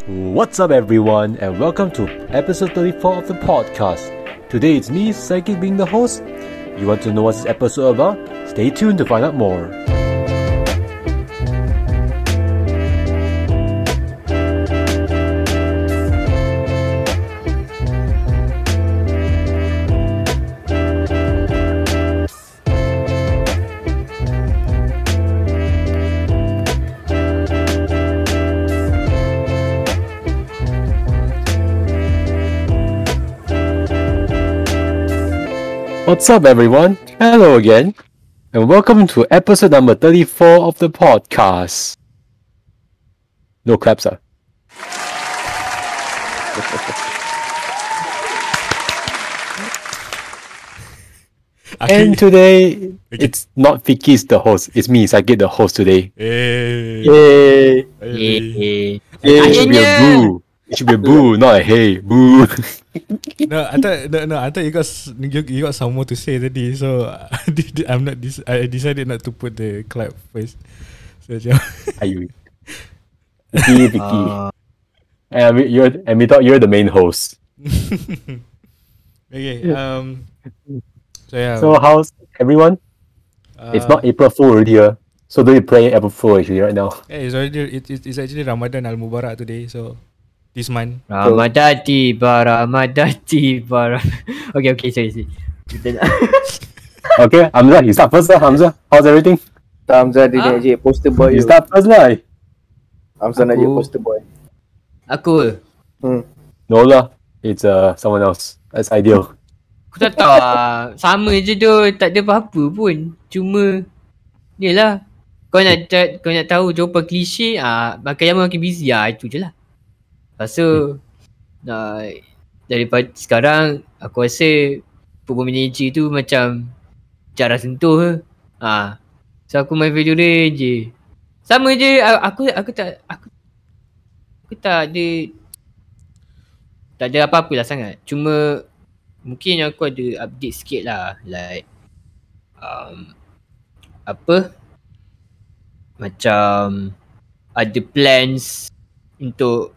What's up, everyone, and welcome to episode 34 of the podcast. Today it's me, Psychic, being the host. You want to know what this episode about? Stay tuned to find out more. What's up, everyone? Hello again, and welcome to episode number 34 of the podcast. No claps, sir. And today, it's not Vicky's the host. It's me, Sakit, the host today. Yay! It should be a boo. It should be a boo, not a hey. Boo. No, I thought you got some more to say tadi. So I decided not to put the clap first. So Are you? Vicky. And we thought you're the main host. Okay. So yeah. So how's everyone? It's not April Fool already here. So do you play April Fool actually right now? Yeah, it's actually Ramadan Al Mubarak today. So this month. Ramadan tiba. Okay, sorry. Okay, Hamzah, you start first lah. Hamzah, how's everything? Hamzah dia nak jadi poster boy. You start first lah. Hamzah nak jadi poster boy. Aku No lah, it's someone else. That's ideal. Aku tak tahu sama je tu. Tak ada apa-apa pun. Cuma ni lah. Kau nak tahu jawapan klise, makin lama makin busy. Itu je lah. Lepas tu daripada sekarang aku rasa football manager tu macam cara sentuh ke. So aku main Valorant je. Sama je. Aku tak ada apa-apa lah sangat. Cuma mungkin aku ada update sikit lah. Like macam ada plans untuk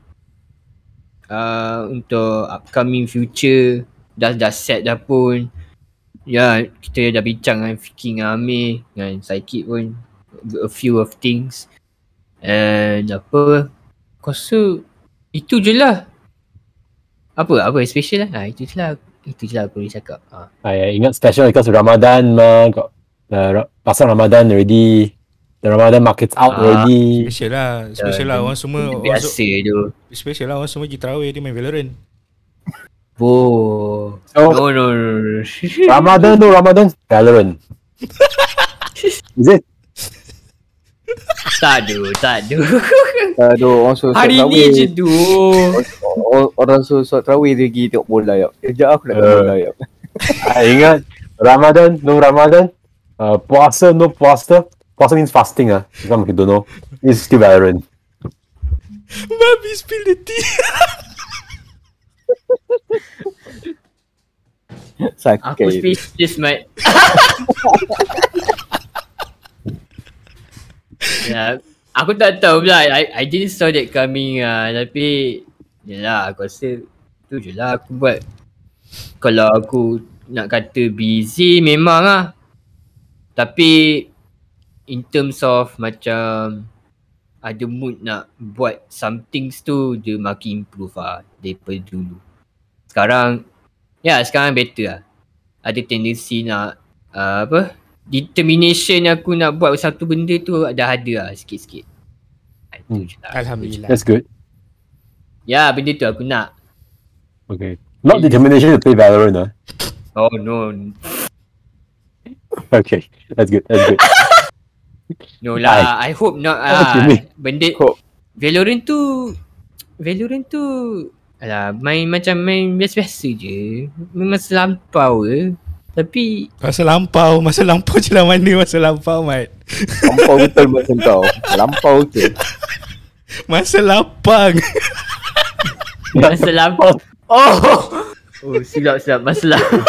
upcoming future. Dah set dah pun. Ya, kita dah bincang dengan Fiking, dengan Amir, dengan Psychic pun, a few of things. And aku rasa itu je lah. Apa special lah. Itu je lah aku boleh cakap. I ingat special because Ramadan got pasal Ramadan already. The Ramadan market's out already. Special lah orang semua Biasa tu. Special lah orang semua pergi tarawih dia main Valorant. Oh. So, No. Ramadan, Valorant. Is it? Tak ada. Orang suruh Hari ni je tu. Orang suruh tarawih dia pergi tengok bola ya. Kejap aku nak tengok bola ya. I ingat Ramadan, no Ramadan. Puasa, no puasa. Puasa means fasting Some people don't know. It's still Valorant. Babi spill the tea. Sakit. Aku speechless, mate. Ya, aku tak tahu pula. I didn't saw that coming tapi yalah, aku rasa tu je lah aku buat. Kalau aku nak kata busy memang tapi in terms of macam ada mood nak buat something tu, dia makin improve daripada dulu. Sekarang better Ada tendensi nak determination aku nak buat satu benda tu dah ada sikit-sikit. Itu je lah. Alhamdulillah. That's good. Ya, benda tu aku nak. Okay. Not determination to play Valorant Oh no. Okay, that's good. No lah, I hope not benda Valorant tu alah, main biasa-biasa je. Memang selampau Tapi Masa lampau je lah. Mana masa lampau, Mat? Lampau betul masa kau. Lampau je. Masa lapang. masa lampau. Oh, silap masa lampau.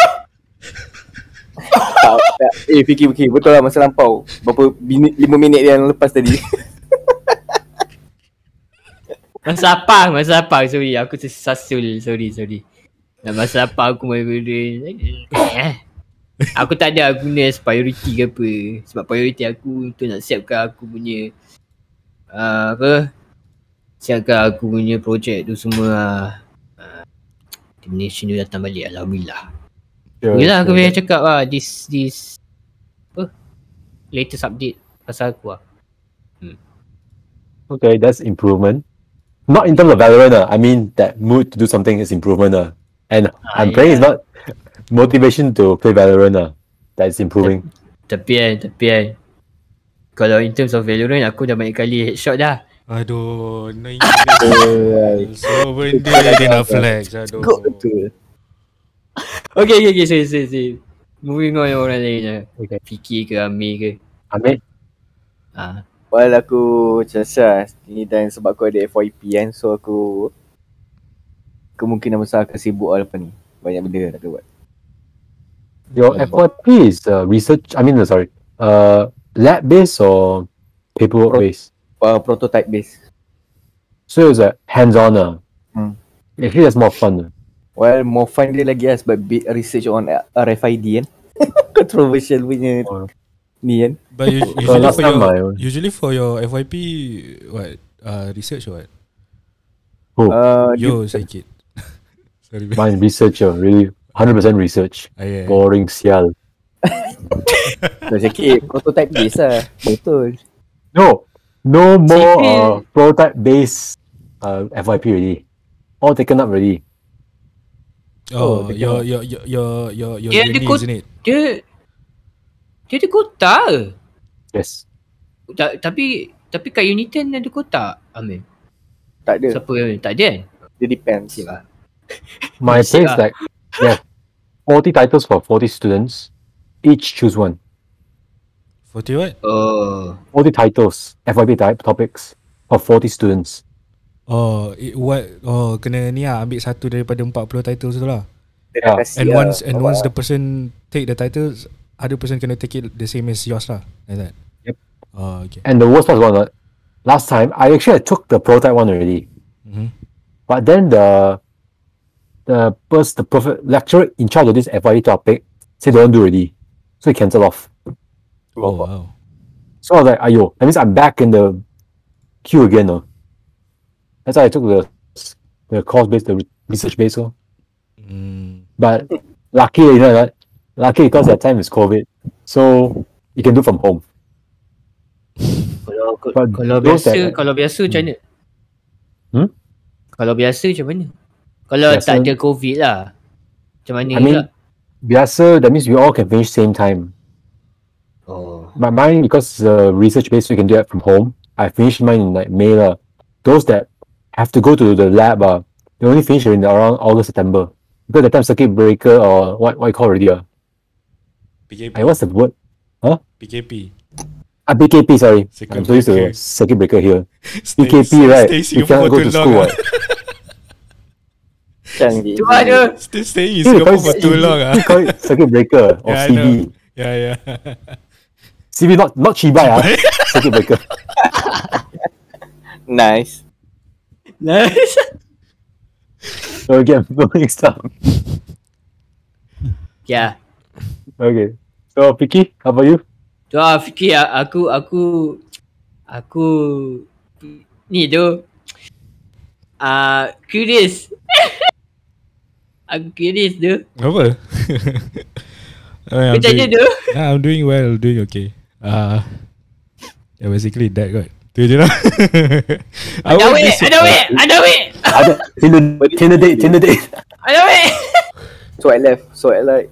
Fikir betul lah masa lampau. Berapa 5 minit yang lepas tadi. Masa apa? Sorry, aku tersasul. Sorry. Masa apa aku main benda. Aku tak ada guna as priority ke apa. Sebab priority aku tu nak siapkan aku punya siapkan aku punya projek tu semua. Termination dia datang balik, alhamdulillah. Yelah aku boleh cakap this latest update pasal aku Okay, that's improvement. Not in terms of Valorant. I mean, that mood to do something is improvement. And I'm praying it's not motivation to play Valorant. That's improving. Tapi kalau in terms of Valorant, aku dah banyak kali headshot dah. Aduh, no so benda dia nak flex. Aduh. Okay, sorry. Moving on orang lain. Okay. Fikir ke Amir ke? Amir? Well, aku macam ni dan sebab aku ada FYP kan, so aku kemungkinan besar akan sibuk lepas ni. Banyak benda nak buat. Your FYP is research, lab based or paperwork based? Prototype based. So it's hands-on. Actually that's more fun. Well, more fun dia lagi sebab research on RFID kan. Controversial punya ni kan. But usually for your FYP, what? Research or what? Yo, sikit. Sorry. Mine researcher, really 100% research. Yeah. Boring sial. Dah sikit prototype based lah. Betul. No more prototype based FYP already. All taken up already. Your uni, isn't it? Dia ada kota ke? Yes. Tapi kat Uniton ada kota, Amir? Tak ada. Siapa yang tak ada kan? It depends. My place like 40 titles for 40 students. Each choose one. 40 what? 40 titles, FYP type topics for 40 students. Kena ni ambil satu daripada 40 titles tu lah. Yeah. And once the person take the titles, other person kena take it the same as yours lah, like that. Yep. Okay. And the worst part was last time I took the prototype one already. But then the lecturer in charge of this FYE topic said don't do already, so he cancelled off. Oh wow. So I was like, ayo, that means I'm back in the queue again. That's why I took the course based, the research based. But lucky because that time is COVID, so you can do from home. Kalau biasa macam mana? Kalau biasa macam mana? Kalau tak ada COVID lah, macam mana? I mean, biasa, that means we all can finish same time. But mine, because research based, we can do it from home. I finished mine in like May. Those that have to go to the lab, they only finish in around August, September. Because that time circuit breaker or what you call already? PKP. What's the word? Huh? PKP. PKP, sorry. I'm so used to circuit breaker here. PKP, right? You cannot go to school, right? Still staying in Singapore for too long. You call it circuit breaker or CB. Yeah. CB, not Chibai, circuit breaker. Nice. So again, moving stuff. Yeah. Okay. So Vicky, how about you? Tu Vicky, aku ni tu curious. Aku curious tu. Apa? Macam mana tu? I'm doing well, doing okay. Basically that kot. Tu je lah. Ada weh. Tinder date. Ada weh. Swipe left, swipe right.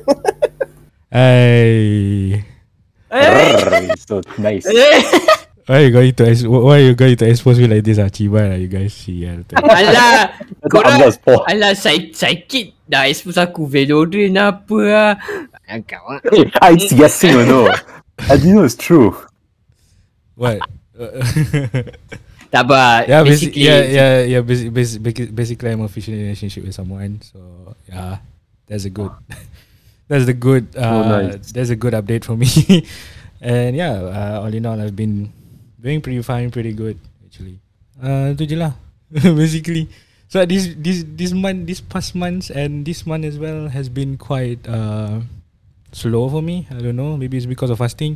Hey. So nice. Why you going to expose me like this? Cibai lah you guys. Alah, korang sakit dah expose aku Valorant apa lah. I'm guessing or no. I didn't know it's true. What? Tak apa. Yeah, basically I'm officially in a relationship with someone. So yeah, that's a good that's a good update for me. And yeah, all in all I've been doing pretty fine, pretty good actually. Tu je lah. Basically. So this month, this past months and this month as well has been quite slow for me. I don't know. Maybe it's because of fasting.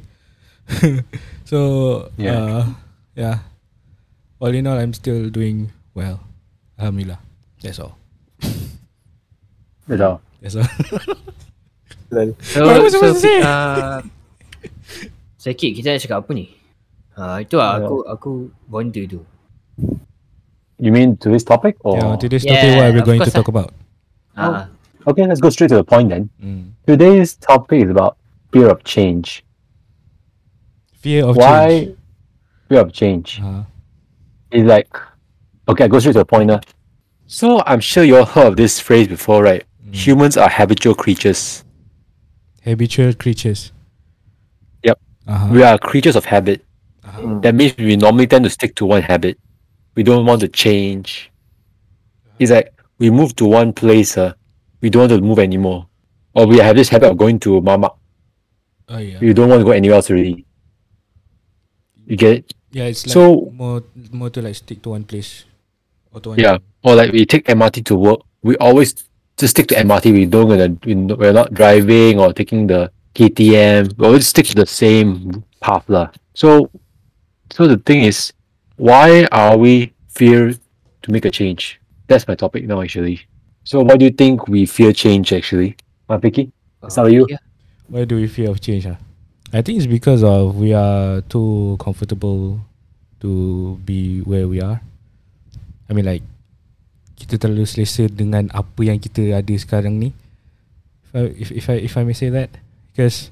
So yeah. All in all, I'm still doing well. Alhamdulillah. That's all. That's all. That's all. So, What was I supposed to say? Sakit, kita nak cakap apa ni? Itu lah aku wonder tu. You mean today's topic? Or? Yeah, today's topic what we're going to talk about. Okay, let's go straight to the point then. Mm. Today's topic is about fear of change. Fear of Why change. fear of change? It's like, okay, I go straight to the point now. So I'm sure you all heard of this phrase before, right? Humans are habitual creatures. Habitual creatures. Yep. We are creatures of habit. That means we normally tend to stick to one habit. We don't want to change. It's like we move to one place, we don't want to move anymore. Or we have this habit of going to Mama. Oh yeah. We don't want to go anywhere else already. You get it? Yeah, it's like So- more to like stick to one place. Or to one Yeah. Or like we take MRT to work. We always just stick to MRT. We're not driving or taking the KTM. We always stick to the same path lah. So the thing is, why are we fear to make a change? That's my topic now actually. So why do you think we fear change actually? Vicky? How are you? Yeah. Why do we fear of change? I think it's because of we are too comfortable to be where we are. I mean like kita terlalu selesa dengan apa yang kita ada sekarang ni. If I may say that, because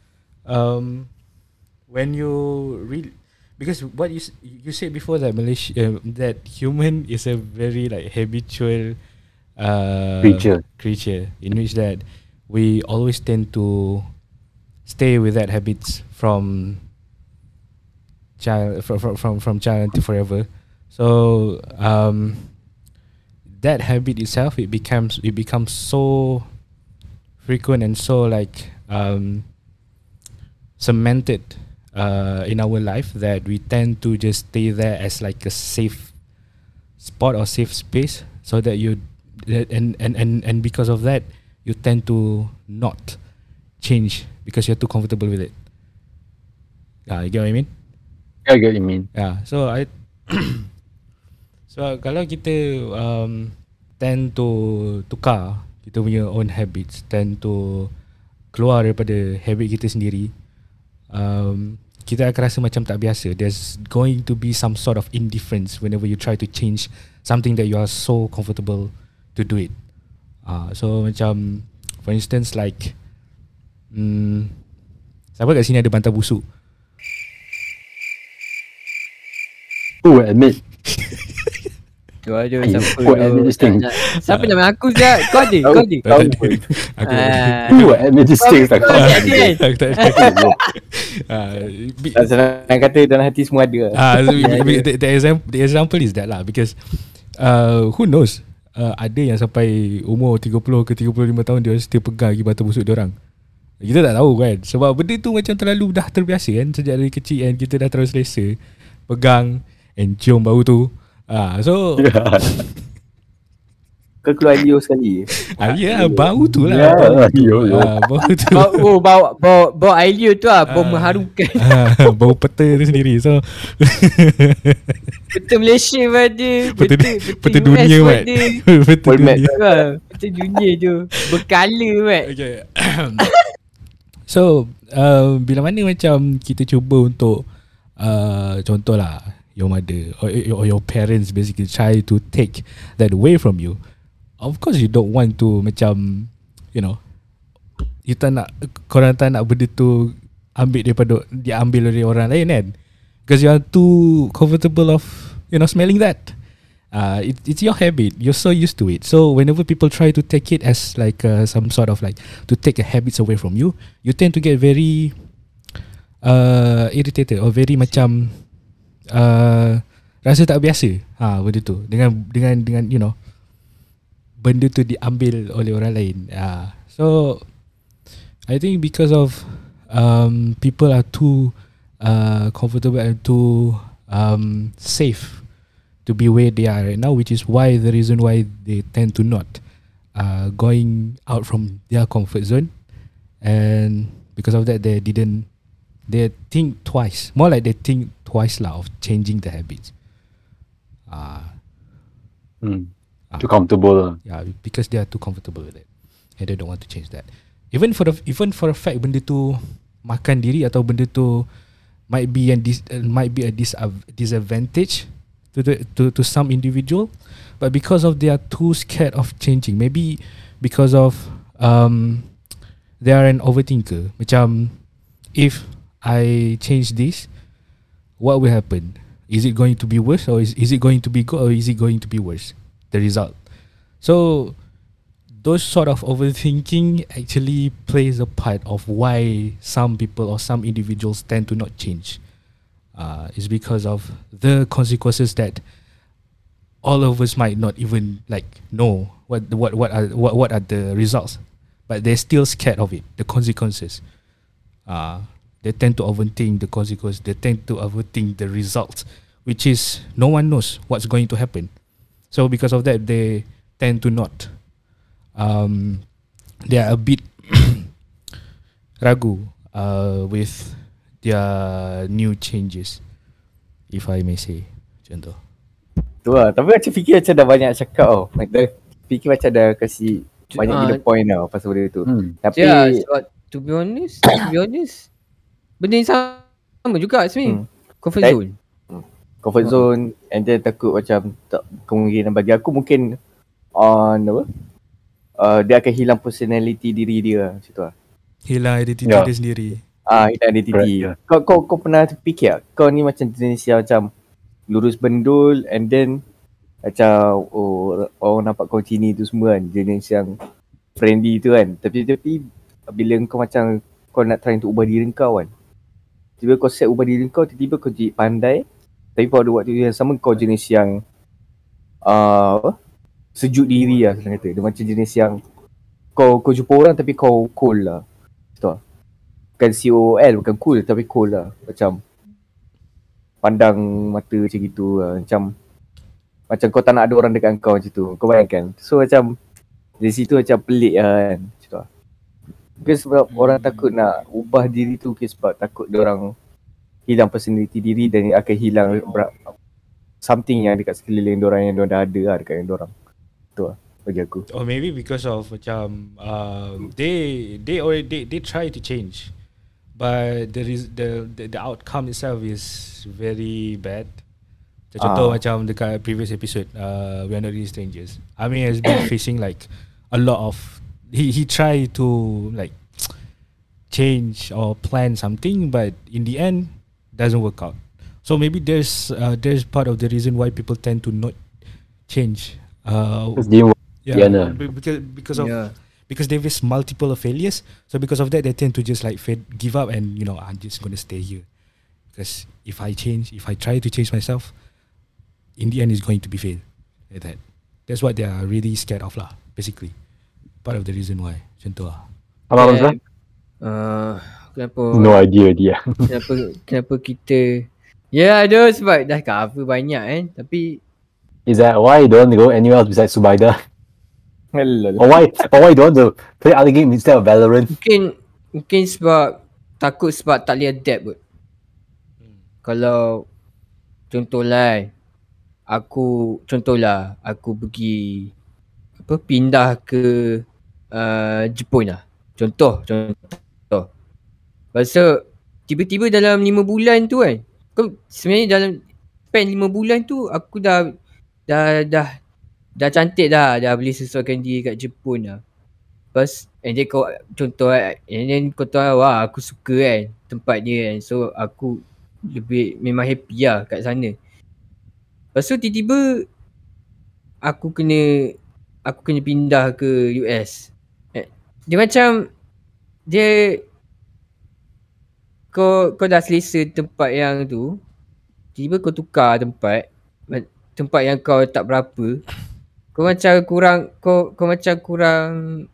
when you really, because what you said before that that human is a very like habitual creature in which that we always tend to stay with that habits from child to forever. So that habit itself, it becomes so frequent and so like cemented in our life that we tend to just stay there as like a safe spot or safe space, so that and because of that you tend to not change because you're too comfortable with it. Yeah, you get what I mean? I get what you mean. Yeah, so so kalau kita tend to tukar kita punya own habits, tend to keluar daripada habit kita sendiri, kita akan rasa macam tak biasa. There's going to be some sort of indifference whenever you try to change something that you are so comfortable to do it. So macam for instance like siapa kat sini ada bantal busuk? Who will admit? Tu ada Who siapa will admit this thing? Siapa nama aku Zat? Kau ada? Who will admit this thing? Like, Senang kata dalam hati semua ada. The example is that lah, because who knows, ada yang sampai umur 30 ke 35 tahun dia still pegang lagi batu busuk dia orang. Kita tak tahu kan, sebab benda tu macam terlalu dah terbiasa kan. Sejak dari kecil kan kita dah terus selesa pegang and cium bau tu. So Kau keluar Leo sekali. ya, bau tu lah. Bau tu. Bau Ailio tu lah, bau mengharumkan. Bau peta tu sendiri. So Peta Malaysia pun ada. peta dunia US pun Mat. ada. Peta dunia. Peta dunia tu berkala Mat. Okay. So bila mana macam kita cuba untuk contohlah your mother or your parents basically try to take that away from you, of course you don't want to macam, you know, korang tak nak benda tu diambil oleh orang lain kan, because you are too comfortable of, you know, smelling that. It's your habit, you're so used to it. So whenever people try to take it as like some sort of like to take the habits away from you, you tend to get very irritated or very macam rasa tak biasa benda tu dengan you know, benda tu diambil oleh orang lain. So I think because of people are too comfortable and too safe to be where they are right now, which is why the reason why they tend to not going out from their comfort zone, and because of that they think twice, more like they think twice lah of changing the habits. Too comfortable. Yeah, because they are too comfortable with it and they don't want to change that. Even for a fact benda tu makan diri atau benda tu might be a disadvantage to some individual, but because of they are too scared of changing, maybe because of they are an overthinker. Macam, if I change this, what will happen? Is it going to be worse, or is it going to be good, or is it going to be worse, the result? So those sort of overthinking actually plays a part of why some people or some individuals tend to not change. It's because of the consequences that all of us might not even know what are the results, but they're still scared of it, the consequences. They tend to overthink the consequences. They tend to overthink the results, which is no one knows what's going to happen. So because of that, they tend to not. They are a bit ragu with their new changes, if I may say. Macam tu. Tu lah. Tapi macam fikir macam dah banyak cakap tau. Fikir macam dah kasi banyak gila point tau pasal benda tu. Tapi sebab to be honest, benda yang sama juga sebenarnya. Comfort zone. Comfort zone, and then takut macam tak, kemungkinan bagi aku mungkin dia akan hilang personality diri dia macam tu lah. Hilang identiti dia sendiri. Hilang identiti. Kau pernah fikir kau ni macam jenis yang macam lurus bendul, and then macam orang nampak kau sini tu semua kan, jenis yang friendly tu kan, tapi bila kau macam kau nak try untuk ubah diri kau kan, tiba-tiba kau set ubah diri kau, tiba-tiba kau jadi pandai, tapi pada waktu yang sama kau jenis yang sejuk diri lah senang kata. Dia macam jenis yang kau jumpa orang tapi kau cool lah. Betul tak? Bukan COL, bukan cool tapi cool lah. Macam pandang mata macam gitu lah. Macam kau tak nak ada orang dekat kau macam tu. Kau bayangkan. So macam dari situ macam pelik lah kan. Macam tu lah. Mungkin sebab orang takut nak ubah diri tu, sebab takut dia orang hilang personality diri dan akan hilang something yang dekat sekeliling diorang yang diorang dah ada lah dekat diorang. Tu lah bagi aku. Or maybe because of macam they try to change, but the outcome itself is very bad. Contoh macam dekat previous episode, We Are Not Really Strangers, Amir has been facing like a lot of he tried to like change or plan something, but in the end doesn't work out. So maybe there's part of the reason why people tend to not change. Because they face multiple failures. So because of that, they tend to just like give up and I'm just gonna stay here. Because if I try to change myself, in the end it's going to be fail. Like that. That's what they are really scared of lah. Basically, part of the reason why. Macam tu lah. Kenapa? No idea dia. Kenapa kita? Ada sebab dah cover banyak kan. Tapi is that why you don't go anywhere else besides Subaida? Or why you don't want to play other game instead of Valorant? Mungkin sebab takut sebab tak boleh adapt kot. Kalau contohlah aku pergi pindah ke Jepun lah. Contoh. Pasal tiba-tiba dalam 5 bulan tu kan, sebenarnya dalam span 5 bulan tu aku dah cantik dah boleh sesuaikan diri kat Jepun lah. And then kau contoh and then kau tahu aku suka kan tempat dia kan, so aku lebih memang happy lah kat sana. Lepas tu tiba-tiba aku kena pindah ke US. Dia macam kau dah selesa tempat yang tu, tiba-tiba kau tukar tempat yang kau tak berapa, kau macam kurang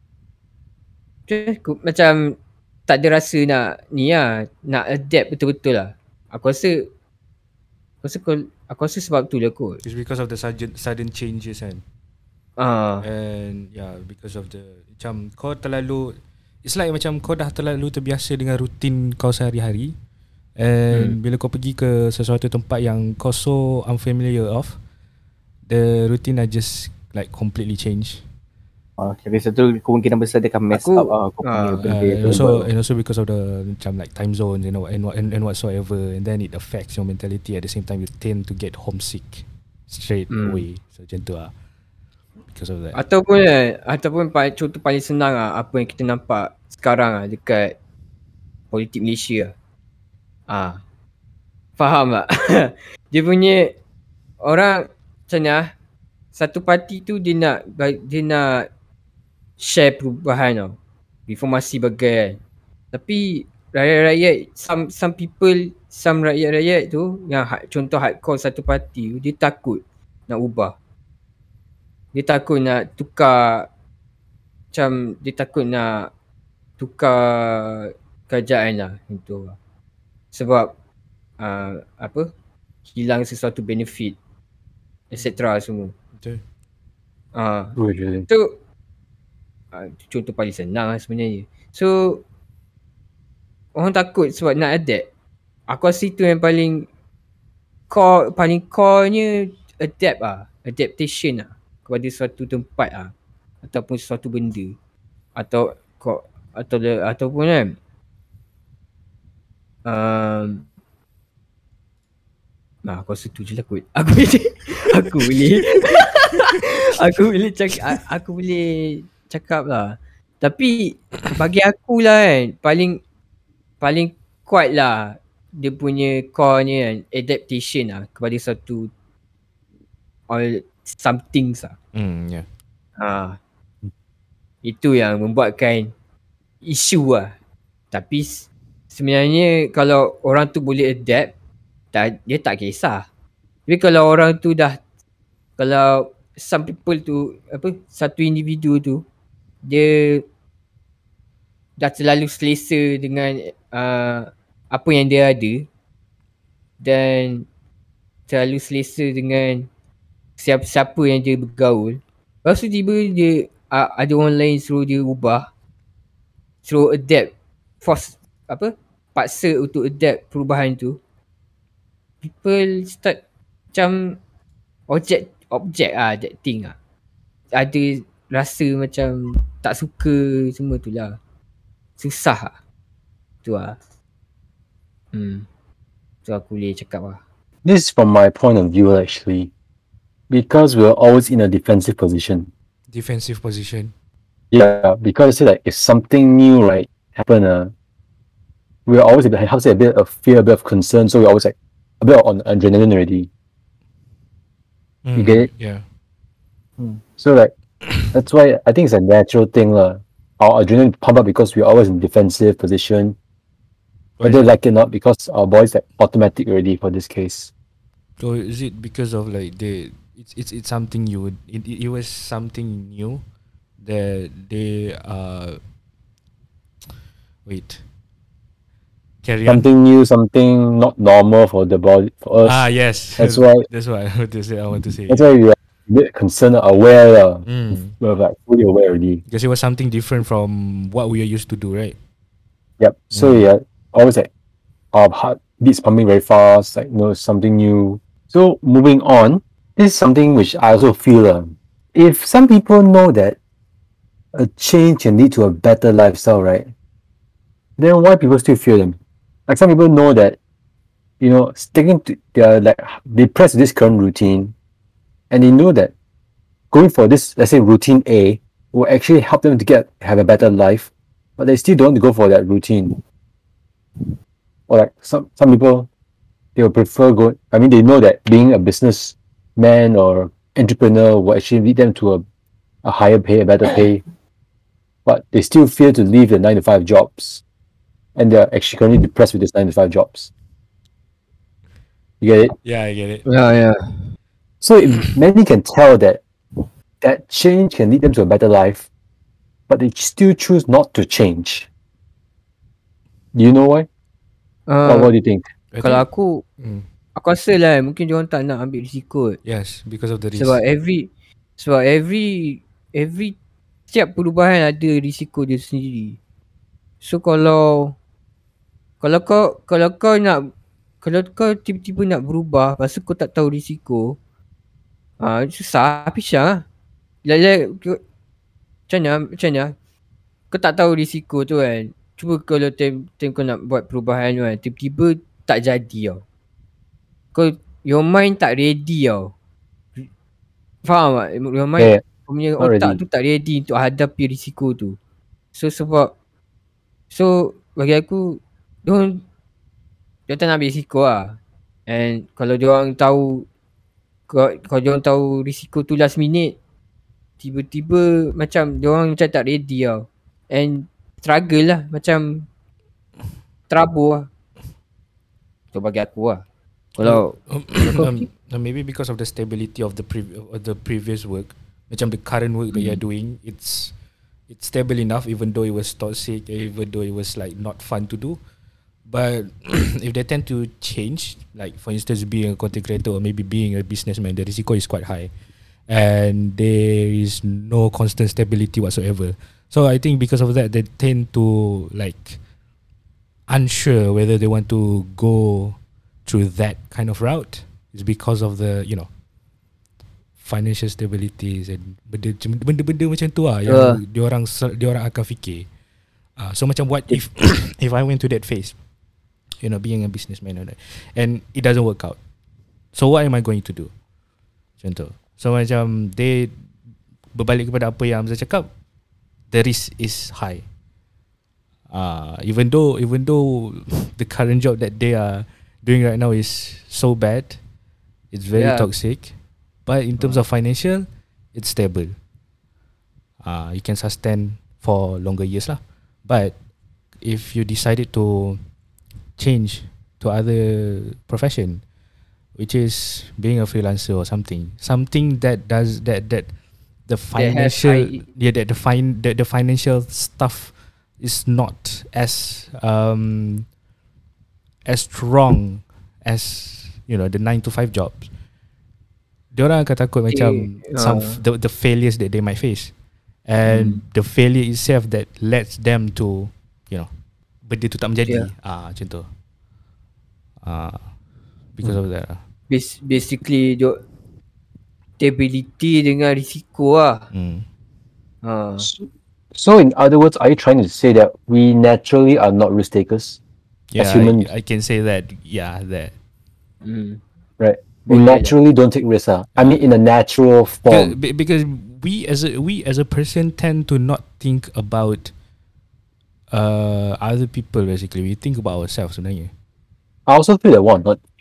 macam tak ada rasa nak adapt betul-betul lah. Aku rasa Aku rasa sebab tu lah kot. It's because of the sudden changes kan. And because of the macam kau terlalu, it's like macam kau dah terlalu terbiasa dengan rutin kau sehari-hari. And bila kau pergi ke sesuatu tempat yang kau so unfamiliar of, the routine are just like completely change. Jadi satu kemungkinan besar dia akan mess up kau punya benda. And also because of the macam like time zones and whatsoever, and then it affects your mentality. At the same time you tend to get homesick straight away. So macam tu lah. Because of that. Ataupun contoh paling senang apa yang kita nampak sekarang dekat politik Malaysia. Faham tak? Dia punya orang macam ni satu parti tu dia nak share perubahan tau, reformasi bagai. Tapi rakyat-rakyat, some people, some rakyat-rakyat tu yang contoh hardcore satu parti tu, dia takut nak ubah. Dia takut nak tukar, macam dia takut nak tukar kerajaan lah gitu. Sebab hilang sesuatu benefit etc. semua. Betul. So contoh paling senang lah sebenarnya. So orang takut sebab nak adapt. Aku rasa itu yang paling core-nya adaptation kepada suatu tempat ataupun suatu benda ataupun kan aku rasa tu je lah kot. Aku boleh cakap lah. Tapi bagi aku lah kan, paling kuat lah dia punya core ni kan, adaptation lah kepada satu something lah. Itu yang membuatkan isu lah. Tapi sebenarnya kalau orang tu boleh adapt, dia tak kisah. Tapi kalau orang tu kalau some people tu satu individu tu dia dah terlalu selesa dengan apa yang dia ada dan terlalu selesa dengan siapa yang dia bergaul, lepas tu tiba dia ada orang lain suruh dia ubah, suruh adapt, paksa untuk adapt perubahan tu, people start macam object that thing ada rasa macam tak suka semua tu lah. Susah tu tu aku boleh cakap lah. This is from my point of view actually, because we're always in a defensive position. Yeah, because like if something new happen, we're always a bit of fear, a bit of concern, so we're always like a bit on adrenaline already. You get it? Yeah. So like that's why I think it's a natural thing lah. Our adrenaline pump up because we're always in defensive position, whether like it or not, because our body's like automatic already for this case. So is it because of like it's something it was something new that they carry something on. New, something not normal for the body, for us. Yes. That's why I want to say. That's why we are a bit concerned, aware. We're like fully aware already. Because it was something different from what we are used to do, right? Yep. So yeah, always like our heart beats pumping very fast, like something new. So moving on, this is something which I also feel. If some people know that a change can lead to a better lifestyle, right? Then why people still fear them? Like some people know that, sticking to their they press this current routine, and they know that going for this, let's say routine A, will actually help them to have a better life, but they still don't want to go for that routine. Or like some people, they will prefer they know that being a businessman or entrepreneur will actually lead them to a higher pay, a better pay, but they still fear to leave the 9-to-5 jobs. And they're actually currently depressed with these 9-to-5 jobs. You get it? Yeah, I get it. Yeah. So many can tell that change can lead them to a better life, but they still choose not to change. Do you know why? What do you think? Kalau aku Aku rasa lah mungkin diorang tak nak ambil risiko. Yes, because of the risk. Sebab every setiap perubahan ada risiko dia sendiri. So kalau kau tiba-tiba nak berubah pasal kau tak tahu risiko, susah pisang lah. Macam mana? Kau tak tahu risiko tu kan. Cuba kalau time kau nak buat perubahan tu kan, tiba-tiba tak jadi tau. Your mind tak ready tau. Faham tak? Your mind, kau punya otak tu tak ready untuk hadapi risiko tu. So bagi aku, dia tak nak ambil risiko lah. And kalau diorang tahu, kalau diorang tahu risiko tu last minute, tiba-tiba macam diorang macam tak ready tau. And struggle lah, macam terabur lah. So bagi aku lah. Kalau maybe because of the stability of the previous work, macam the current work that you're doing, it's stable enough, even though it was toxic, even though it was like not fun to do. But if they tend to change, like for instance being a content creator or maybe being a businessman, the risiko is quite high and there is no constant stability whatsoever. So I think because of that, they tend to like unsure whether they want to go through that kind of route. Is because of the, you know, financial stabilities and benda-benda macam tu lah yang diorang akan fikir. So macam what if if I went to that phase, you know, being a businessman and it doesn't work out, so what am I going to do? Macam tu. So macam they berbalik kepada apa yang Hamzah cakap, the risk is high. Even though the current job that they are doing right now is so bad, it's very toxic, but in terms of financial, it's stable. You can sustain for longer years lah. But if you decided to change to other profession, which is being a freelancer or something that does that the financial the financial stuff is not as strong as, you know, the 9 to 5 jobs. Diorang akan takut macam the failures that they might face, and the failure itself that lets them to, you know, benda tu tak menjadi. Macam tu. Because of that. Basically stability dengan risiko lah. So in other words, are you trying to say that we naturally are not risk takers? Yeah, as humans? I can say that. Yeah, that. Right. We naturally don't take risks. I mean, in a natural form. Because we as a person tend to not think about other people. Basically, we think about ourselves. Sebenarnya. I also feel that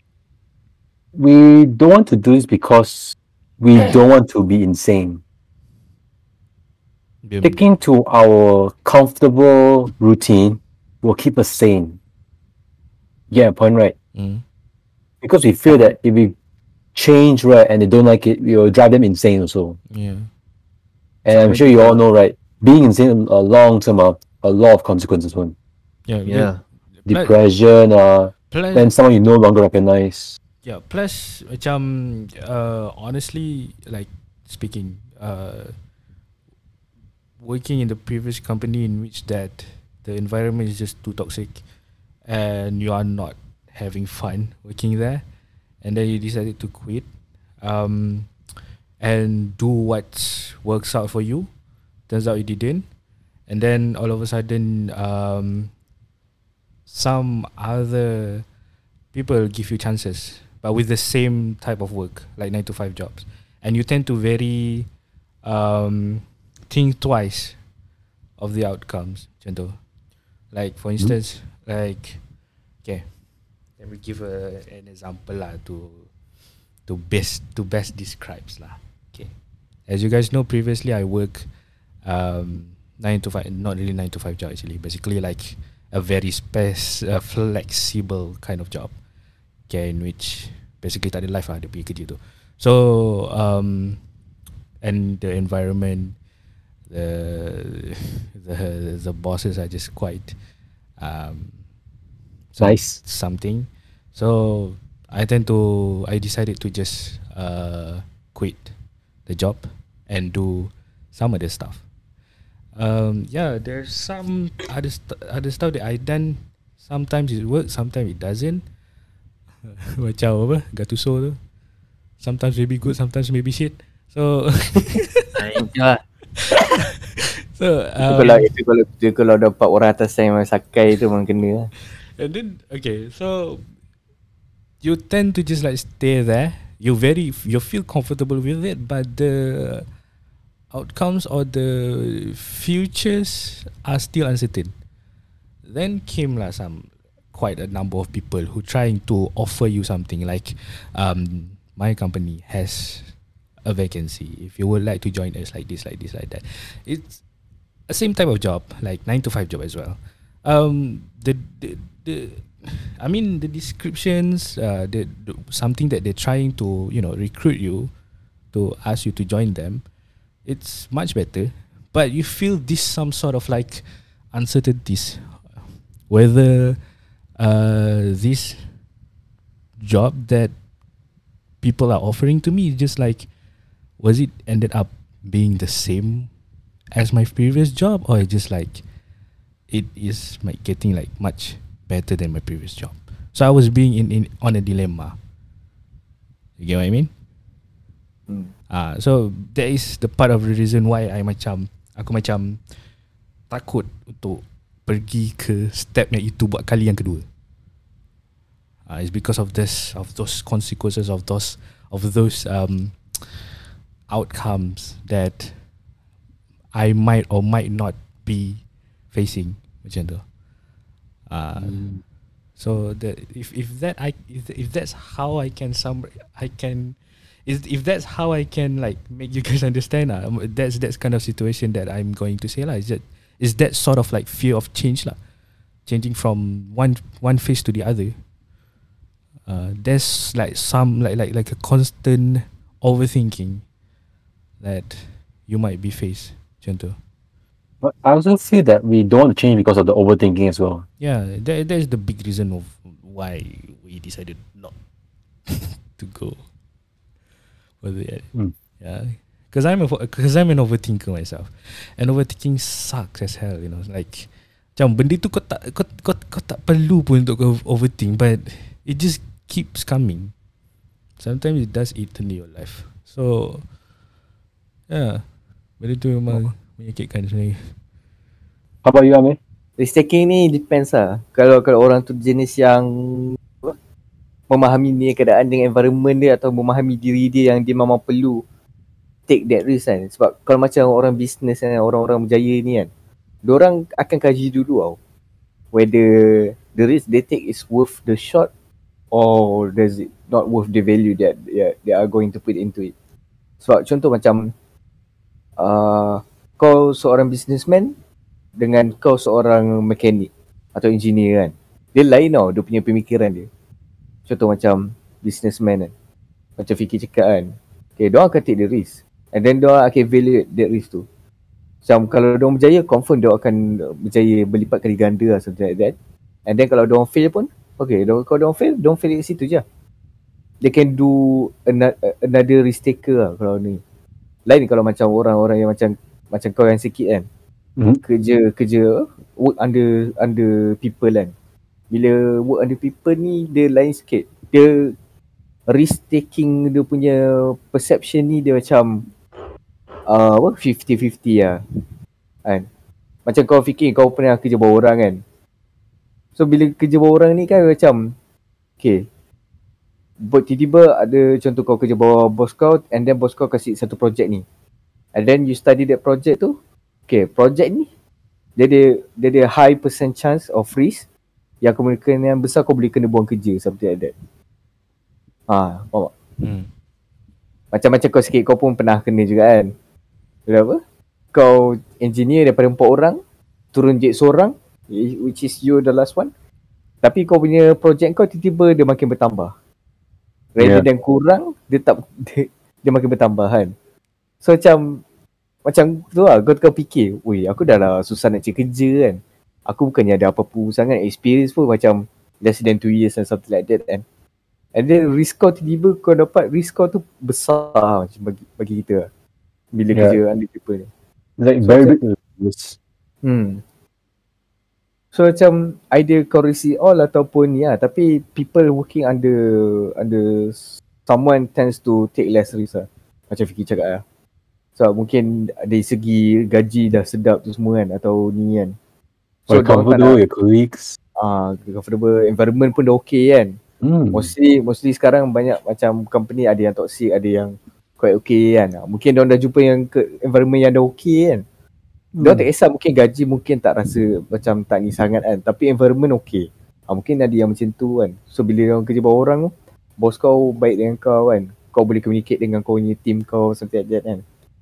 we don't want to do this because we don't want to be insane. Sticking to our comfortable routine will keep us sane. Yeah, point right. Because we feel that if we change, right, and they don't like it, we will drive them insane also. Yeah. And I'm sure you all know, right, being insane a long term, a lot of consequences. Yeah. Depression, then someone you no longer recognize. Yeah, plus macam honestly, like speaking, working in the previous company in which that the environment is just too toxic and you are not having fun working there, and then you decided to quit and do what works out for you. Turns out you didn't, and then all of a sudden some other people give you chances, but with the same type of work, like 9 to 5 jobs, and you tend to very think twice of the outcomes. Contoh, like for instance, like okay, let me give an example lah to best describes lah. Okay, as you guys know, previously I work 9 to 5, not really 9 to 5 job actually, basically like a very flexible kind of job. Okay, in which basically tak ada life lah, dia punya kerja tu. So and the environment, the bosses are just quite nice something. So I decided to just quit the job and do some other stuff. There's some other stuff that I done. Sometimes it works, sometimes it doesn't. Macam apa, Gattuso tu. Sometimes maybe good, sometimes maybe shit. So kalau dapat orang atas yang sakai tu memang kena. And then okay, so you tend to just like stay there. You feel comfortable with it, but the outcomes or the futures are still uncertain. Then came quite a number of people who trying to offer you something like, my company has a vacancy. If you would like to join us, like this, like that. It's the same type of job, like 9 to 5 job as well. The descriptions, something that they're trying to recruit you to ask you to join them. It's much better, but you feel this some sort of like uncertainties whether this job that people are offering to me is just like, was it ended up being the same as my previous job, or just like it is like getting like much better than my previous job. So I was being on a dilemma. You get what I mean? So that is the part of the reason why aku macam takut untuk pergi ke step yang itu buat kali yang kedua. It's because of those consequences of those outcomes that I might or might not be facing macam tu. So that if that's how I can like make you guys understand, that's kind of situation that I'm going to say lah. Is that sort of like fear of change lah, changing from one phase to the other. There's like some like a constant overthinking that you might be faced. Macam tu. But I also feel that we don't change because of the overthinking as well. Yeah, that is the big reason of why we decided not to go. Yeah, because I'm an overthinker myself, and overthinking sucks as hell. Like macam benda tu kau tak perlu pun untuk kau overthink, but it just keeps coming. Sometimes it does eat into your life. So yeah, benda tu memang menyakitkan sebenarnya. How about you, Amir? Risk taking ni depends lah. Kalau orang tu jenis yang memahami ni keadaan dengan environment dia, atau memahami diri dia yang dia memang perlu take that risk kan. Sebab kalau macam orang business kan, orang-orang berjaya ni kan, diorang akan kaji dulu tau, whether the risk they take is worth the shot or does it not worth the value that they are going to put into it. Sebab contoh macam kau seorang businessman dengan kau seorang mekanik atau engineer kan, dia lain tau dia punya pemikiran dia. Contoh macam businessman kan, macam Fikir cakap kan, okay, diorang akan take the risk and then diorang akan evaluate that risk tu. Macam kalau diorang berjaya, confirm diorang akan berjaya berlipat kali ganda lah, something like that. And then kalau diorang fail pun, okay, kalau diorang fail kat situ je. They can do another risk taker lah kalau ni. Lain kalau macam orang-orang yang macam kau yang sikit kan, kerja work under people kan. Bila work under people ni dia lain sikit. Dia risk taking, dia punya perception ni dia macam 50-50 lah kan. Macam kau fikir kau pernah kerja bawah orang kan. So bila kerja bawah orang ni kan macam, okay, tiba-tiba ada contoh kau kerja bawah bos kau, and then bos kau kasih satu projek ni, and then you study that project tu. Okay, projek ni dia ada high percent chance of risk yang kemungkinan besar kau boleh kena buang kerja, something like that. Faham tak? Macam-macam kau sikit, kau pun pernah kena juga kan. Bila apa? Kau engineer daripada 4 orang, turun je seorang, which is you the last one. Tapi kau punya projek kau tiba-tiba dia makin bertambah. Rather than kurang, dia makin bertambah kan. So macam tu lah, kau fikir, weh aku dah lah susah nak cari kerja kan. Aku bukannya ada apa-apa sangat experience pun, macam less than 2 years and something like that kan. And then risk kau tiba-tiba kau dapat risk kau tu besar macam bagi kita lah. Bila kerja under people ni. Like very big risk. So macam either kau receive all ataupun tapi people working under someone tends to take less risk lah. Macam Fiqi cakap lah. So mungkin dari segi gaji dah sedap tu semua kan atau ni kan. So comfortable your colleagues. Comfortable environment pun dah okay kan. Mostly sekarang banyak macam company ada yang toxic, ada yang quite okay kan. Mungkin diorang dah jumpa yang environment yang dah okay kan. Diorang tak kisah mungkin gaji mungkin tak rasa macam tak ni sangat kan. Tapi environment okay. Mungkin ada yang macam tu kan. So bila diorang kerja bawah orang tu, bos kau baik dengan kau kan. Kau boleh communicate dengan kau punya team kau something like that kan.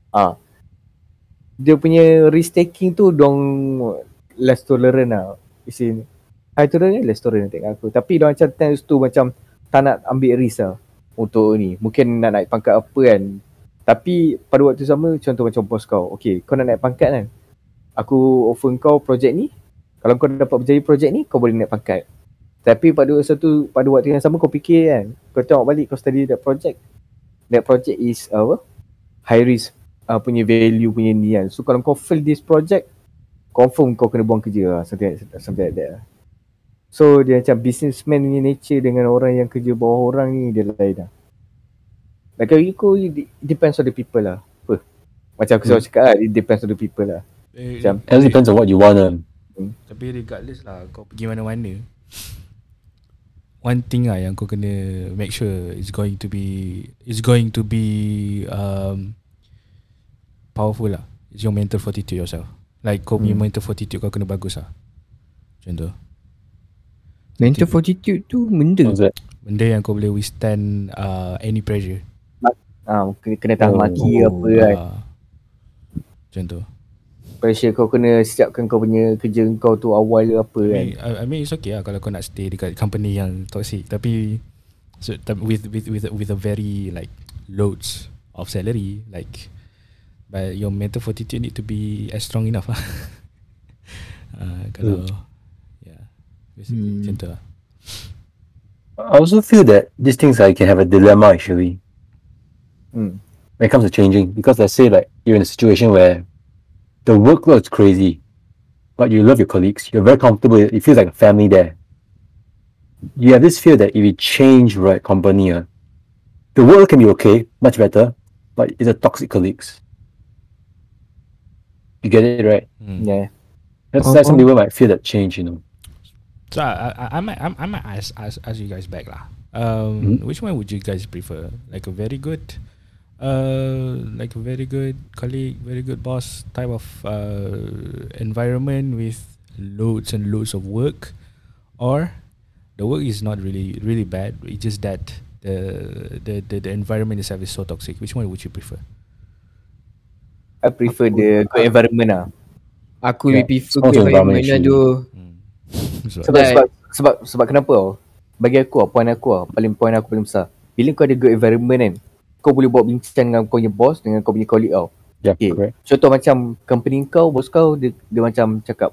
Dia punya risk taking tu dong less tolerant lah. High tolerant less tolerant tengok aku. Tapi dia macam tends tu macam tak nak ambil risk lah untuk ni. Mungkin nak naik pangkat apa kan. Tapi pada waktu sama contoh macam bos kau. Okay, kau nak naik pangkat kan. Aku offer kau projek ni. Kalau kau dapat berjaya projek ni, kau boleh naik pangkat. Tapi pada waktu yang sama kau fikir kan. Kau tengok balik kau study that project. That project is high risk punya value punya ni kan. So kalau kau fail this project, confirm kau kena buang kerja lah. Something like that lah. So dia macam businessman punya nature dengan orang yang kerja bawah orang ni dia lain lah. Like it depends on the people lah. Macam aku selalu cakap lah, it depends on the people lah. It depends on what you want lah. Tapi regardless lah kau pergi mana-mana, one thing lah yang kau kena make sure is going to be powerful lah. It's your mental fortitude yourself. Like kau punya mental fortitude kau kena bagus lah. Macam tu. Mental fortitude tu benda yang kau boleh withstand any pressure. Kena tahan maki apa kan. Macam tu. Pressure kau kena siapkan kau punya kerja kau tu awal ke apa kan. I mean it's okay lah kalau kau nak stay dekat company yang toxic. Tapi with a very like loads of salary, like but your mental fortitude need to be as strong enough lah. Kalau macam tu lah. I also feel that these things can have a dilemma actually. When it comes to changing, because let's say like you're in a situation where the workload is crazy, but you love your colleagues, you're very comfortable, it feels like a family there. You have this fear that if you change company, the work can be okay, much better, but it's a toxic colleagues. You get it right? Yeah. That's why some people might feel that change, you know. So I might ask you guys back lah. Which one would you guys prefer? Like a very good colleague, very good boss type of environment with loads and loads of work, or the work is not really bad. It's just that the environment itself is so toxic. Which one would you prefer? I prefer the good environment lah. Aku lebih prefer good environment lah tu. Sebab kenapa tau? Bagi aku point aku paling besar. Bila kau ada good environment kan, kau boleh buat bincang dengan kau punya boss, dengan kau punya colleague tau. Correct. Contoh macam company kau, bos kau dia macam cakap,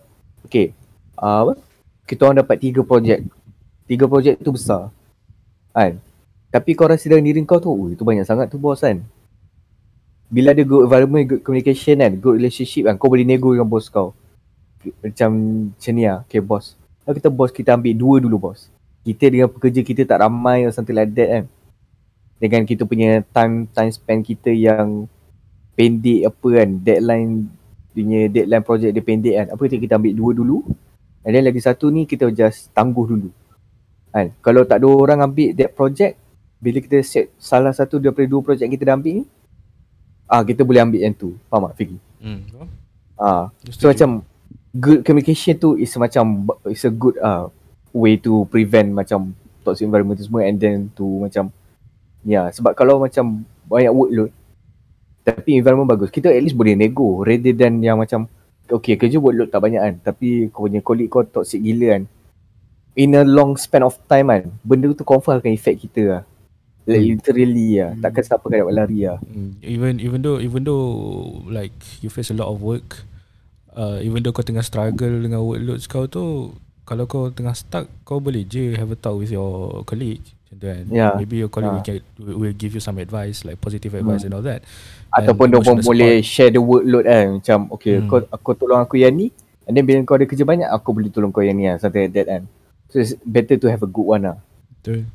kita orang dapat 3 projek. 3 projek tu besar kan. Tapi kau rasa dalam diri kau tu, itu banyak sangat tu bos kan. Bila ada good environment, good communication kan, good relationship kan, kau boleh nego dengan bos kau. Macam ni lah, okay bos, kita ambil 2 dulu bos. Kita dengan pekerja kita tak ramai or something like that kan. Dengan kita punya time spend kita yang pendek apa kan, deadline projek dia pendek kan. Apa kita ambil 2 dulu. And then lagi satu ni kita just tangguh dulu kan. Kalau tak ada orang ambil that project, bila kita set salah satu daripada 2 projek kita dah ambil ni, kita boleh ambil yang tu. Faham tak Fiqi? So macam good communication tu is a good way to prevent macam toxic environment tu semua. And then to macam sebab kalau macam banyak workload tapi environment bagus, kita at least boleh nego rather than yang macam okay kerja workload tak banyak kan, tapi kau punya colleague kau toxic gila kan. In a long span of time kan, benda tu confirm akan affect kita lah. Like literally lah. Takkan siapa kan dapat lari lah. Even though like you face a lot of work, even though kau tengah struggle dengan workload kau tu, kalau kau tengah stuck, kau boleh je have a talk with your colleague. Macam tu kan. Yeah. Maybe your colleague will give you some advice, like positive advice and all that. Ataupun dia pun boleh share the workload kan. Macam okay, kau tolong aku yang ni, and then bila kau ada kerja banyak, aku boleh tolong kau yang ni lah. Something like that kan. So it's better to have a good one lah. Betul.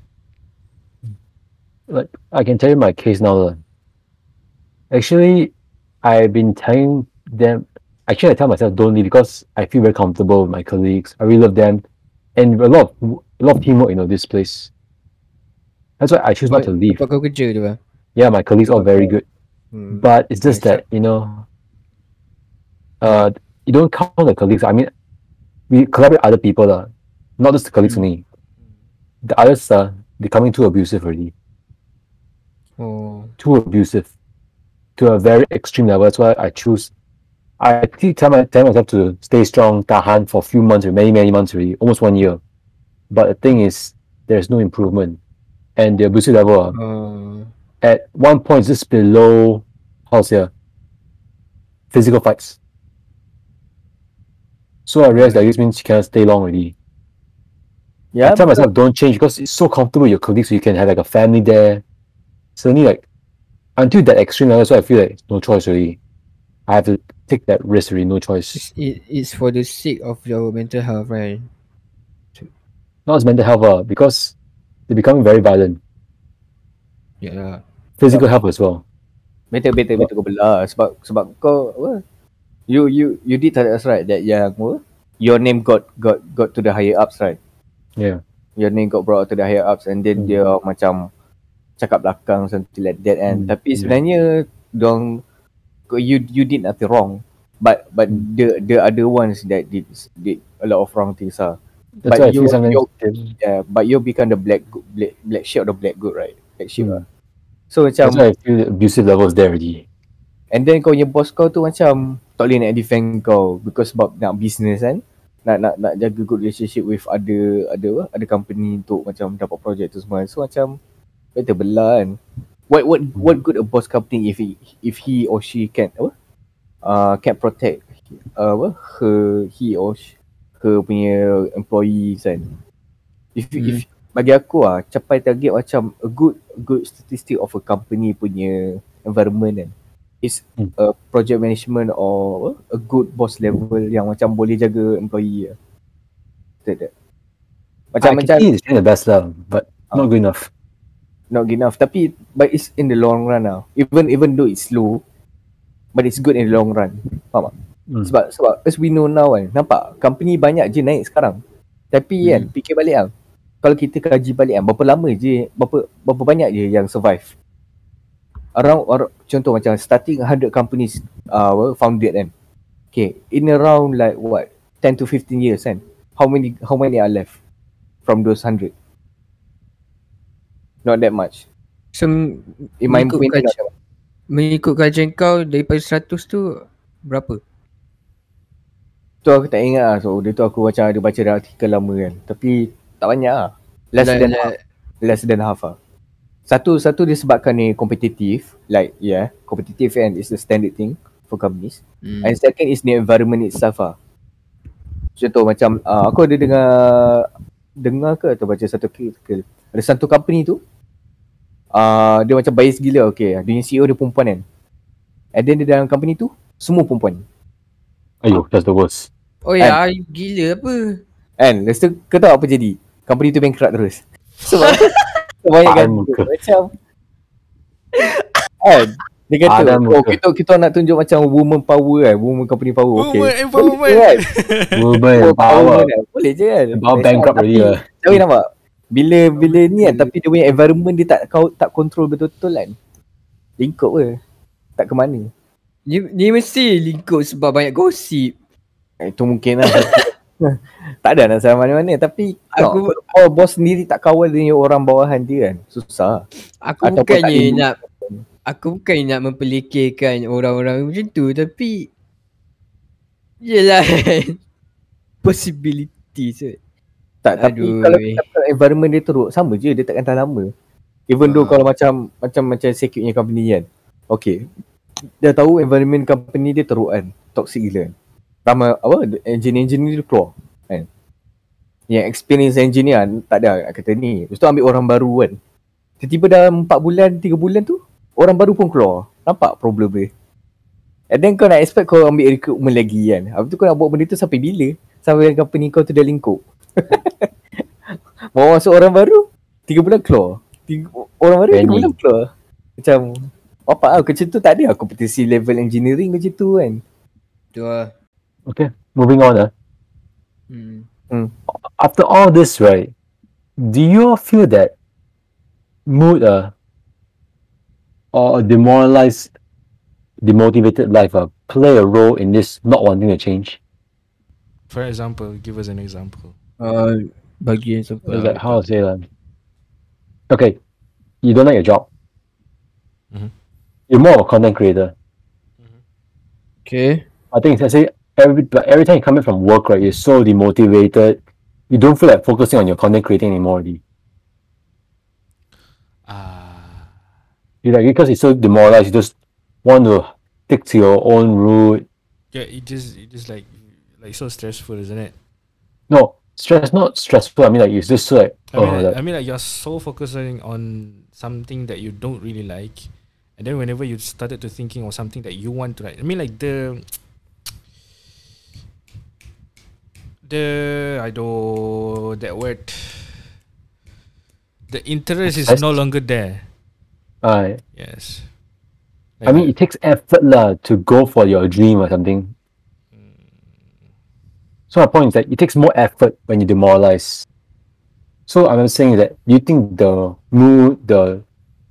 Like, I can tell you my case now. Actually, I've been telling them, actually I tell myself don't leave because I feel very comfortable with my colleagues. I really love them. And a lot of teamwork, this place. That's why I choose not to leave. Tempat kau kerja tu lah. Yeah, my colleagues are very good. But it's just that, you don't count the colleagues. I mean, we collaborate with other people, not just the colleagues only. The others are becoming too abusive already. Oh. Too abusive. To a very extreme level. That's why I tell myself to stay strong, tahan for a few months, many months already, almost 1 year. But the thing is, there's no improvement. And the abusive level at one point is just below, physical fights. So I realized that this means you cannot stay long already. Yeah, I tell myself don't change because it's so comfortable with your colleagues, so you can have like a family there. Suddenly, like, until that extreme level, so I feel like no choice really. I have to take that risk really, no choice. It's for the sake of your mental health, right? Not as mental health, because they're becoming very violent. Yeah. Physical health as well. Better kau belah sebab kau apa? You did tell us right that your name got to the higher ups, right? Yeah. Your name got brought to the higher ups and then dia macam cakap belakang something like that and tapi sebenarnya you did nothing wrong but the other ones that did a lot of wrong things That's but why I feel sometimes but you become the black sheep or the black goat, right? Black sheep so macam that's why I feel the abusive level is there already. And then kau punya boss kau tu macam tak boleh nak defend kau because sebab nak business kan, nak jaga good relationship with other company untuk macam dapat project tu semua. So macam better belah kan. What good a boss company if he or she can protect her punya employees kan. If bagi aku capai target macam a good statistic of a company punya environment kan. Is a project management or a good boss level yang macam boleh jaga employee Macam it's the best lah, but not good enough. Not good enough. Tapi but it's in the long run now. Even though it's slow, but it's good in the long run. Faham tak? Sebab as we know now kan, nampak company banyak je naik sekarang. Tapi kan fikir balik kalau kita kaji balik berapa lama je, berapa banyak je yang survive. Around contoh macam starting 100 companies founded kan. Okay, in around like 10 to 15 years kan. How many are left from those 100? Not that much. So mengikut kajian kau daripada 100 tu berapa? Tu aku tak ingat so dia tu aku macam ada baca dalam artikel lama kan. Tapi tak banyak less than half Satu dia sebabkan ni kompetitif, like kompetitif and it's the standard thing for companies. And second is the environment itself Contoh macam aku ada dengar ke atau baca satu artikel. Ada satu company tu dia macam bias gila. Okay, dia punya CEO dia perempuan kan. And then dia dalam company tu semua perempuan. Ayo, that's the worst. Oh ya, gila apa? And lepas tu kau tahu apa jadi? Company tu bankrupt terus. Sebab kebanyakan macam dia kata kita nak tunjuk macam woman power kan, woman company power. Woman empowerment kan? Woman power boleh je kan. Bawa bankrupt already lah. Tapi nampak bila ni kan, tapi dia punya environment dia tak control betul-betul kan. Lingkup ke tak ke mana. Dia mesti lingkup sebab banyak gosip. Itu mungkin lah. Tak ada nak salah mana-mana. Tapi bos sendiri tak kawal dengan orang bawahan dia kan. Susah. Aku bukannya nak mempelikirkan orang-orang macam tu. Tapi yelah possibility je. Tapi kalau environment dia teruk, sama je dia takkan tahan lama. Even though kalau macam circuitnya company kan. Okay, dah tahu environment company dia teruk kan, toxic gila kan. Ramai engineer dia keluar kan. yang experience engineer tak ada kata ni. Lepas tu ambil orang baru kan. Tiba-tiba dalam 4 bulan, 3 bulan tu orang baru pun keluar. Nampak problem dia. And then kau nak expect kau ambil recruitment lagi kan. Habis tu kau nak buat benda tu sampai bila? Sampai company kau tu dah lingkup. Mau masuk orang baru 3 bulan keluar. Orang baru 3 bulan keluar. Macam apa lah, macam tu tak ada kompetisi level engineering macam tu kan. Tu lah. Okay, moving on. After all this, right, do you all feel that mood or demotivated life play a role in this not wanting to change? For example, give us an example. Bagi example. It's like, how to say that? Okay, you don't like your job. You're more of a content creator. Okay. I think let's say every time you come in from work, right, you're so demotivated. You don't feel like focusing on your content creating anymore. You like, because it's so demoralized, you just want to stick to your own route. Yeah, it just like so stressful, isn't it? No, not stressful. I mean, like, it's just so like, I mean, like you're so focusing on something that you don't really like, and then whenever you started to thinking of something that you want to like, I mean, like that word, the interest is no longer there. Yes. Like I mean, it takes effort to go for your dream or something. So my point is that it takes more effort when you demoralize. So I'm saying that you think the mood, the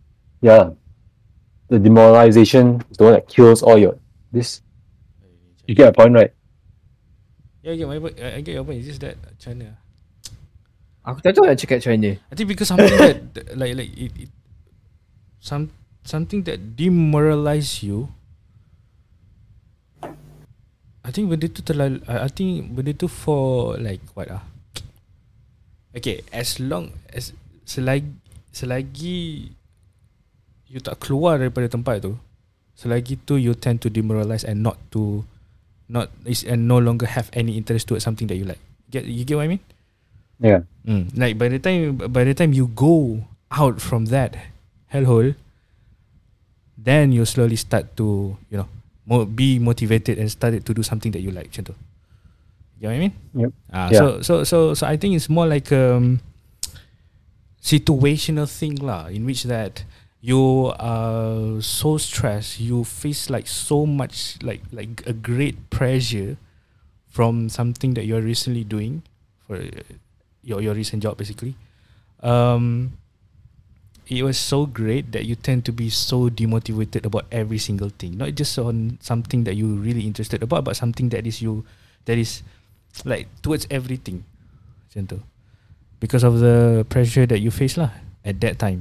demoralization is the one that kills all your this. You get my point, right? Yeah, I get your point. It's just that China. Aku tak tahu nak cakap macam mana. I think because something that like it something that demoralize you. I think benda tu terlalu. I think benda tu for like what Okay, as long as selagi you tak keluar daripada tempat tu, selagi tu you tend to demoralize and no longer have any interest towards something that you like. You get what I mean? Yeah. Like by the time you go out from that hellhole, then you slowly start to be motivated and started to do something that you like. Macam tu. You know what I mean? Yep. So I think it's more like situational thing lah, in which that you are so stressed, you face like so much like a great pressure from something that you're recently doing for your recent job basically. It was so great that you tend to be so demotivated about every single thing, not just on something that you're really interested about, but something that is like towards everything, macam tu, because of the pressure that you face lah at that time.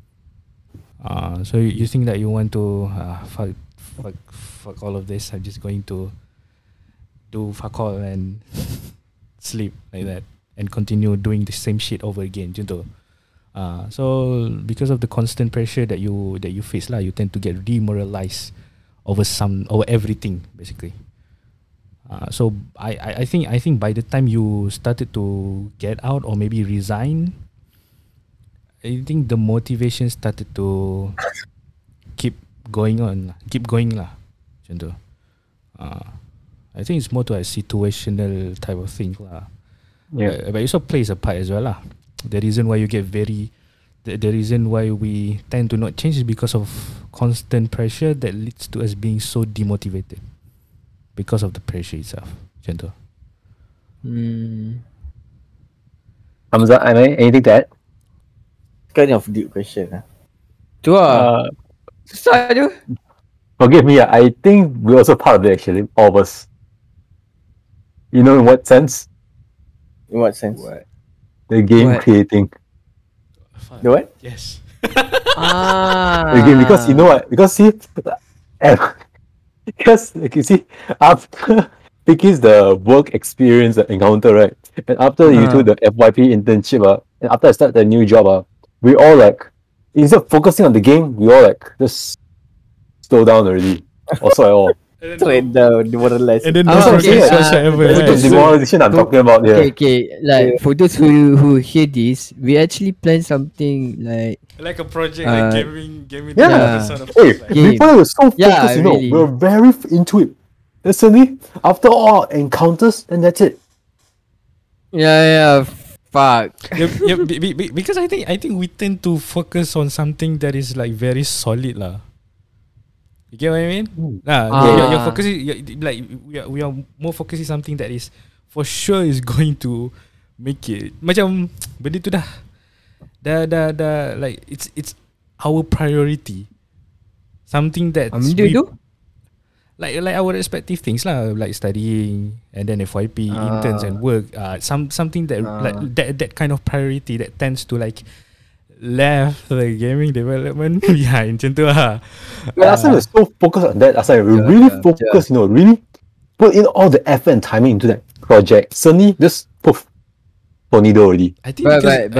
So you think that you want to fuck all of this, I'm just going to do fuck all and sleep like that and continue doing the same shit over again, macam tu. So because of the constant pressure that you face lah, you tend to get demoralized over everything basically. So I think by the time you started to get out or maybe resign, I think the motivation started to keep going lah, macam tu. I think it's more to a situational type of thing lah. Yeah. But it also plays a part as well lah. The reason why you get the reason why we tend to not change is because of constant pressure that leads to us being so demotivated because of the pressure itself. Macam tu. Hamzah, anything to add? Kind of deep question lah. Tu lah. Susah je. Forgive me, I think we're also part of it actually, all of us. You know in what sense? In what sense? The game creating. The what? Yes. The game, because you know what? Because see, because like you see, after Picky's the work experience encounter, right? And after you do the FYP internship, and after I start the new job, we all like, instead of focusing on the game, we all like just slow down already. Also at all. Straight down, demoralized. And then Oh, no okay, progress whatsoever. That's Right? the demoralization I'm talking about here. Okay, like for those who hear this, we actually plan something like Like a project, like Uh, gaming yeah. sort of Hey, like. Game. before I was so focused, Yeah, you know, really. we were very into it. Then suddenly, after all encounters, and that's it. fuck. Because I think we tend to focus on something that is like very solid lah. You get what I mean? You're focusing like we are more focusing something that is for sure is going to make it. Macam benda tu dah like it's our priority. Something that's Benda tu? like our respective things lah, like studying and then FYP, interns and work. Something that like that kind of priority that tends to like left the gaming development behind. Macam tu lah. Last time we were so focused on that. Last time we really focused, you know, really put in all the effort and timing into that project. Suddenly, just poof, tornado already. I think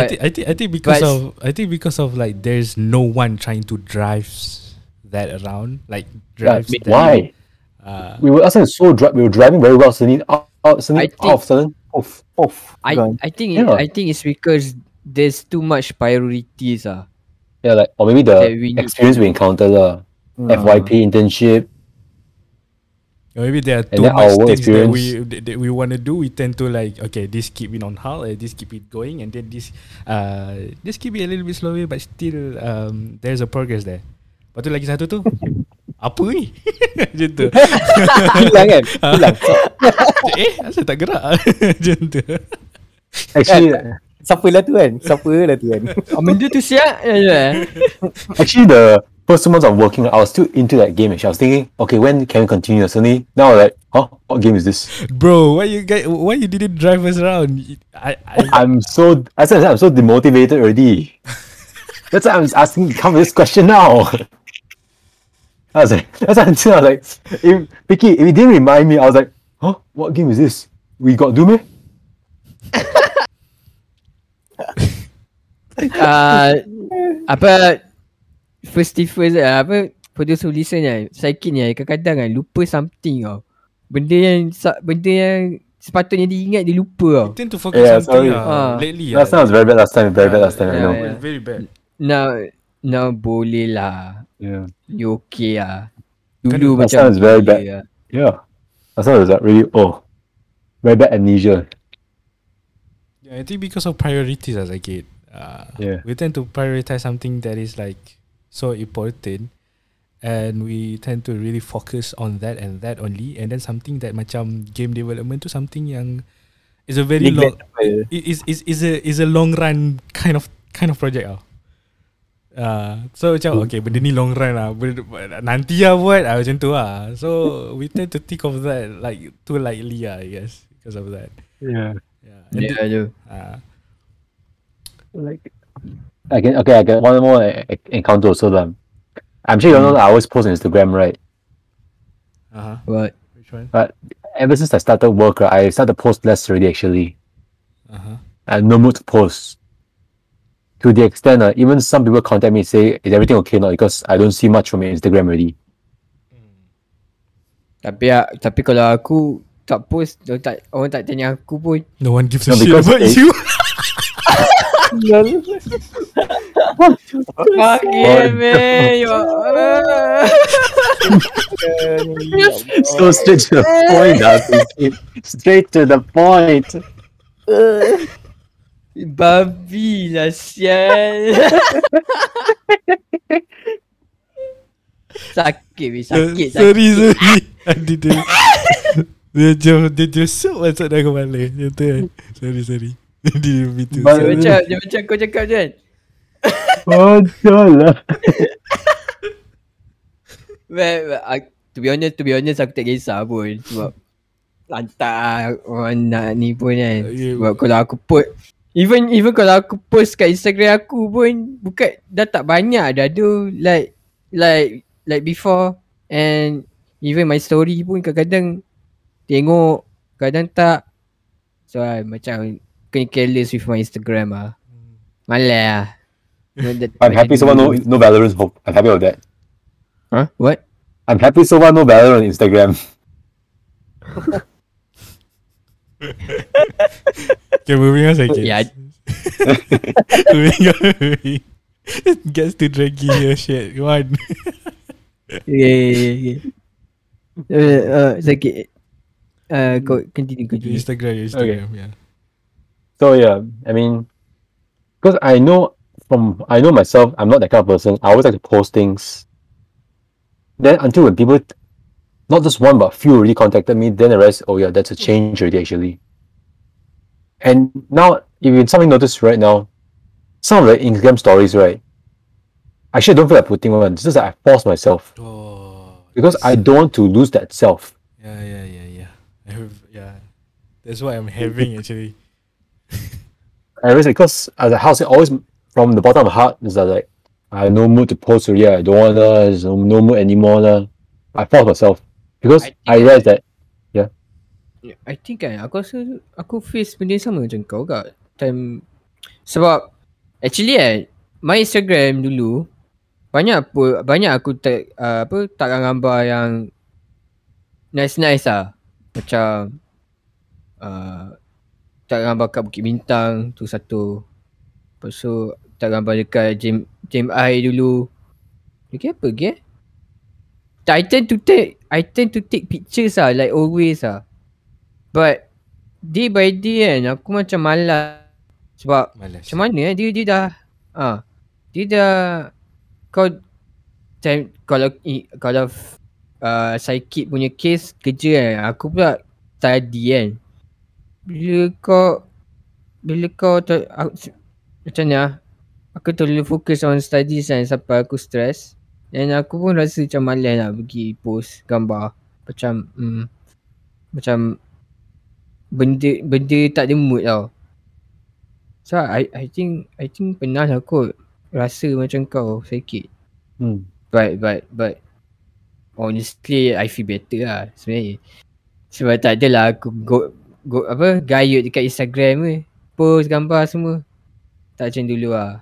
because of like there's no one trying to drive that around, like drives. Yeah, why? We were we were driving very well. Suddenly, all of a sudden, off. I think it's because there's too much priorities. Yeah, like or maybe the That we need experience we encountered FYP internship. Or maybe there are And too then much our things experience. that we want to do. We tend to like, okay, this keep it on hold, this keep it going, and then this keep it a little bit slower, but still there's a progress there. Lepas tu lagi satu tu, apa ni? Macam tu. Hilang kan? Hilang. Asal tak gerak? Macam tu. Actually, Siapa lah tu kan? Benda tu siap. actually, the first 2 months of working, I was still into that game. Actually, I was thinking, okay, when can we continue? Suddenly, now I'm like, huh? What game is this? Bro, why you didn't drive us around? I'm so demotivated already. That's why I'm asking come with this question now. I was like, if Vicky, if you didn't remind me, I was like, huh? What game is this? We got Doom? Apa first apa for those who listen saya kini kadang-kadang lupa something tau. Benda yang sepatutnya diingat dia lupa tau. Tend to focus on something lately. Last time was very bad. Last time, I know. It was very bad. Now boleh lah. Yeah. You okay lah. Dulu Last macam time was very boleh bad. lah. Yeah. Last time was like really very bad amnesia. Yeah, I think because of priorities as a kid, we tend to prioritize something that is like so important, and we tend to really focus on that and that only, and then something that macam game development tu something yang is a very long is a long run kind of project lah. So macam okay, benda ni long run lah, nanti lah buat macam tu lah. So we tend to think of that like too lightly lah, I guess, because of that. Yeah. Like I get one more encounter also. I'm sure you know that I always post on Instagram, right? what? Which one? But ever since I started work, I started to post less already actually. I have no mood to post. To the extent even some people contact me say, is everything okay now? Because I don't see much from your Instagram already. Tapi kalau aku tak post, orang tak tanya aku pun. No one gives a No, shit because about they- you. Fuck yeah, man. So straight to the point, straight to the point. Babi lah sial. Sakit. Sorry. I didn't. Dia just masuk dalam kepala. Macam tu kan. Sorry. Dia didn't mean to. Dia macam kau cakap je kan. Betul lah. To be honest aku tak kisah pun. Sebab lantak orang nak ni pun kan. Sebab kalau aku post, even kalau aku post kat Instagram aku pun bukan dah tak banyak dah tu like before, and even my story pun kadang-kadang tengok, kadang tak. So macam kena careless with my Instagram Malas lah. I'm happy someone no Valorant hope. I'm happy with that. Huh? What? I'm happy so far, no Valorant on Instagram. Okay, moving on sikit. Yeah. Moving on. Gets to draggy here shit. Come on. Yeah. Sakit. Continue. Instagram, yeah. So yeah, I mean, because I know myself, I'm not that kind of person. I always like to post things. Then until when people, not just one but few, already contacted me, then I realized, oh yeah, that's a change already actually. And now, if you something notice right now, some of the Instagram stories, right? Actually, I don't feel like putting one. It's just that I force myself because I don't want to lose that self. Yeah. That's what I'm having actually. I realize because as a house, always from the bottom of my heart is that like I have no mood to post already. I don't want there's no mood anymore. I force myself because I realize that I think aku rasa aku face benda sama macam kau kat time. Sebab actually my Instagram dulu banyak aku tak gambar yang nice lah. Macam tak gambar kat Bukit Bintang tu satu. Lepas tu tak gambar dekat Jam I dulu. Lagi apa lagi I tend to take pictures lah, like always lah. But day by day kan aku macam malas. Sebab macam mana dia dah kalau psychic punya case kerja kan, aku pula study kan. Bila kau macam ni aku terlalu fokus on studies kan sampai aku stress. Dan aku pun rasa macam malas nak pergi post gambar. Macam benda tak ada mood tau. So I think pernah lah kot rasa macam kau sakit. But honestly I feel better lah sebenarnya. Sebab tak adalah aku gayut dekat Instagram ke. Post gambar semua. Tak macam dulu lah.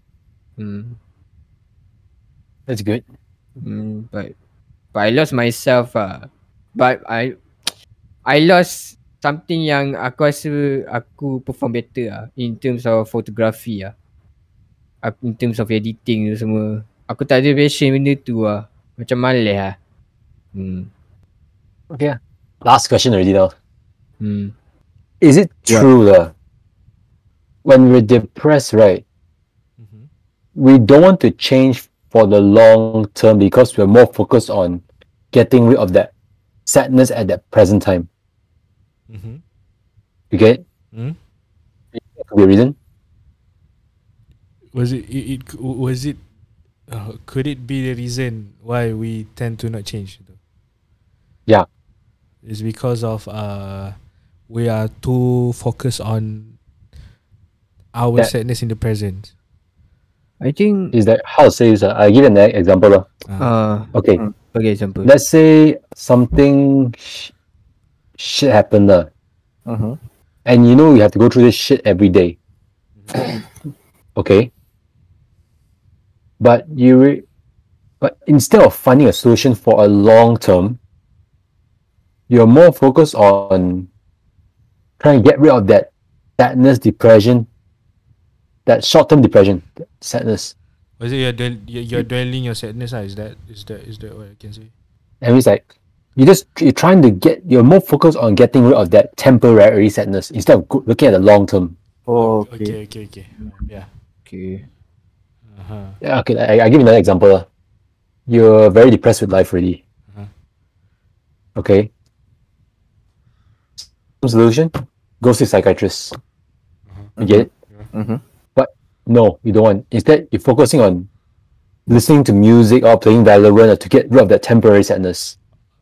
that's good. But I lost myself lah. But I lost something yang aku rasa aku perform better lah. In terms of photography lah. In terms of editing tu semua. Aku tak ada passion benda tu lah. Macam malas lah. Okay. Last question already now. Is it true that when we're depressed, right? We don't want to change for the long term because we're more focused on getting rid of that sadness at that present time. You get? That could be a reason. Could it be the reason why we tend to not change? Yeah. It's because of we are too focused on our sadness in the present. I think is that how to say this? I give an example. Okay. Okay, example. Let's say something shit happened. And you know you have to go through this shit every day. Okay. But instead of finding a solution for a long term, you're more focused on trying to get rid of that sadness, depression, that short-term depression, sadness. Was it you're dwelling your sadness? Is that what I can say? And it's like you're more focused on getting rid of that temporary sadness instead of looking at the long term. Oh, okay. Yeah. Okay. Yeah, okay. I give you another example. You're very depressed with life already. Okay. Solution: go see a psychiatrist. You get it? But no, you don't want. Instead, you're focusing on listening to music or playing Valorant to get rid of that temporary sadness.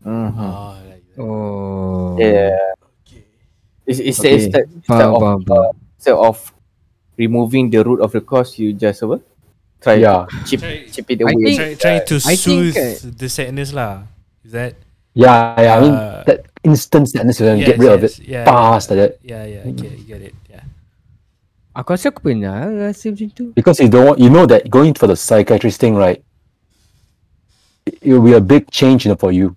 Yeah. Instead of removing the root of the cause, you just try to chip it away. Try to soothe the sadness lah. Is that? Yeah. I mean that instant sadness, you can get rid of it fast like that. Yeah. Okay, get it. Yeah. Aku rasa aku pernah rasa macam tu. Because you know that going for the psychiatrist thing, right? it will be a big change, for you.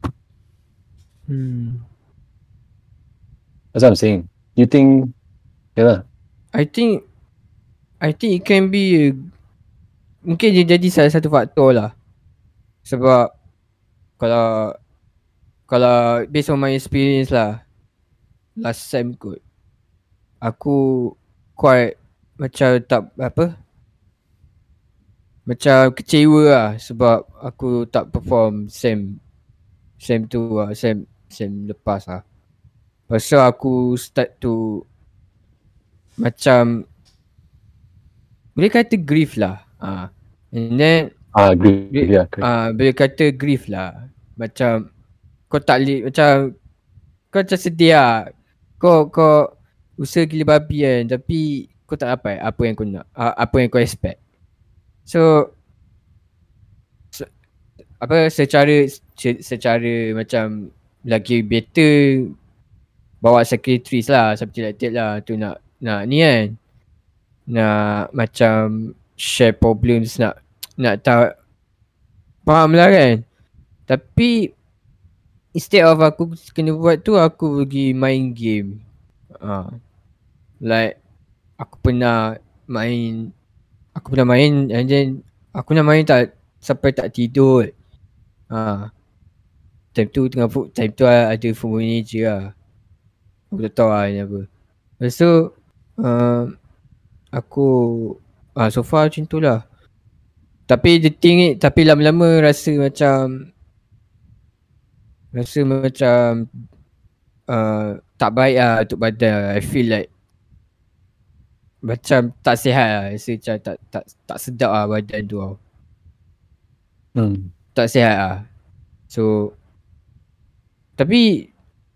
That's what I'm saying. You think, I think it can be mungkin dia jadi salah satu faktor lah. Sebab kalau based on my experience lah, last sem kot, aku quite macam tak macam kecewa lah sebab aku tak perform sem tu lah, sem lepas lah. Pasal aku start to macam boleh kata grief lah. And then grief, yeah. boleh kata grief lah. Macam kau tak macam kau macam sedih lah. Kau usaha gila babi kan, tapi kau tak dapat apa yang kau nak, apa yang kau expect. So secara macam lagi better bawa secretaries lah, seperti like that lah, tu nak ni kan, nak macam share problems, nak tahu, faham lah kan. Tapi instead of aku kena buat tu, aku pergi main game. Like aku pernah main and then aku nak main tak sampai tak tidur. Time tu ada phone manager lah. Aku tak tahu lah ni apa. Lepas tu aku so far macam tu lah. Tapi the thing ni, tapi lama-lama rasa macam tak baik lah untuk badan. I feel like macam tak sihat lah. Rasa macam tak sedap lah badan tu tau. Tak sihat lah. So Tapi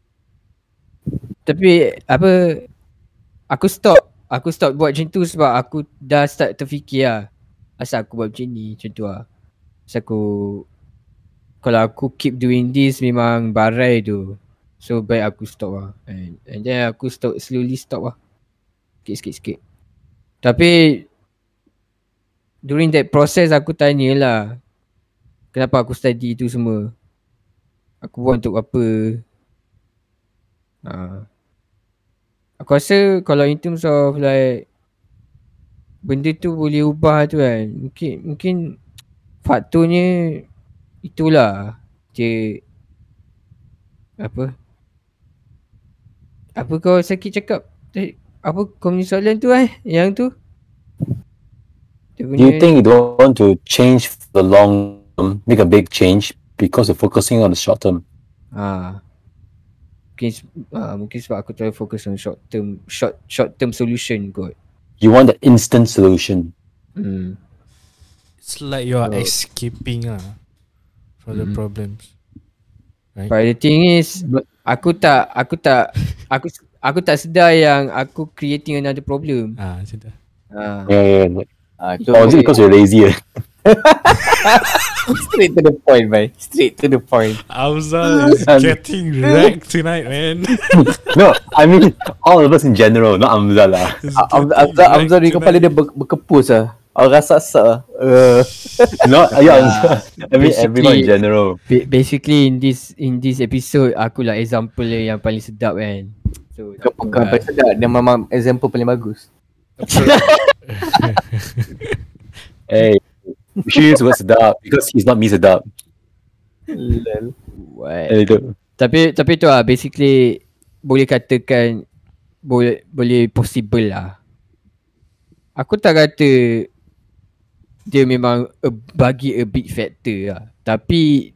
apa, aku stop buat macam tu sebab aku dah start terfikir lah, asal aku buat macam ni, macam tu lah. Asal kalau aku keep doing this memang barai tu. So baik aku stop lah. And then aku slowly stop lah, sikit-sikit. Tapi during that process aku tanya lah, kenapa aku study tu semua, aku buat untuk apa. Aku rasa kalau in terms of like benda tu boleh ubah tu kan, mungkin faktornya itulah dia. Apa kau sakit cakap? Apa kau punya soalan tu yang tu? Do you think you don't want to change for the long term, make a big change because you're focusing on the short term? Mungkin sebab aku terlalu fokus on short term solution kot. You want the instant solution. It's like you're escaping from the problems, right? But the thing is, aku tak sedar yang aku creating another problem. Macam tu. Yeah. Or is it because you're lazy? Straight to the point, man. Straight to the point. Afzal is getting wrecked tonight, man. No, I mean all of us in general, not Afzal lah. Afzal ni kepala dia berkepus lah. Rasa-rasa. Not yeah. I mean everyone in general. Basically in this episode, aku lah example yang paling sedap kan. So bukan paling sedap, dia memang example paling bagus. Hey, we should use the word sedap because he's not me sedap. Tapi tu lah, basically boleh katakan boleh possible lah. Aku tak kata dia memang bagi a big factor lah, tapi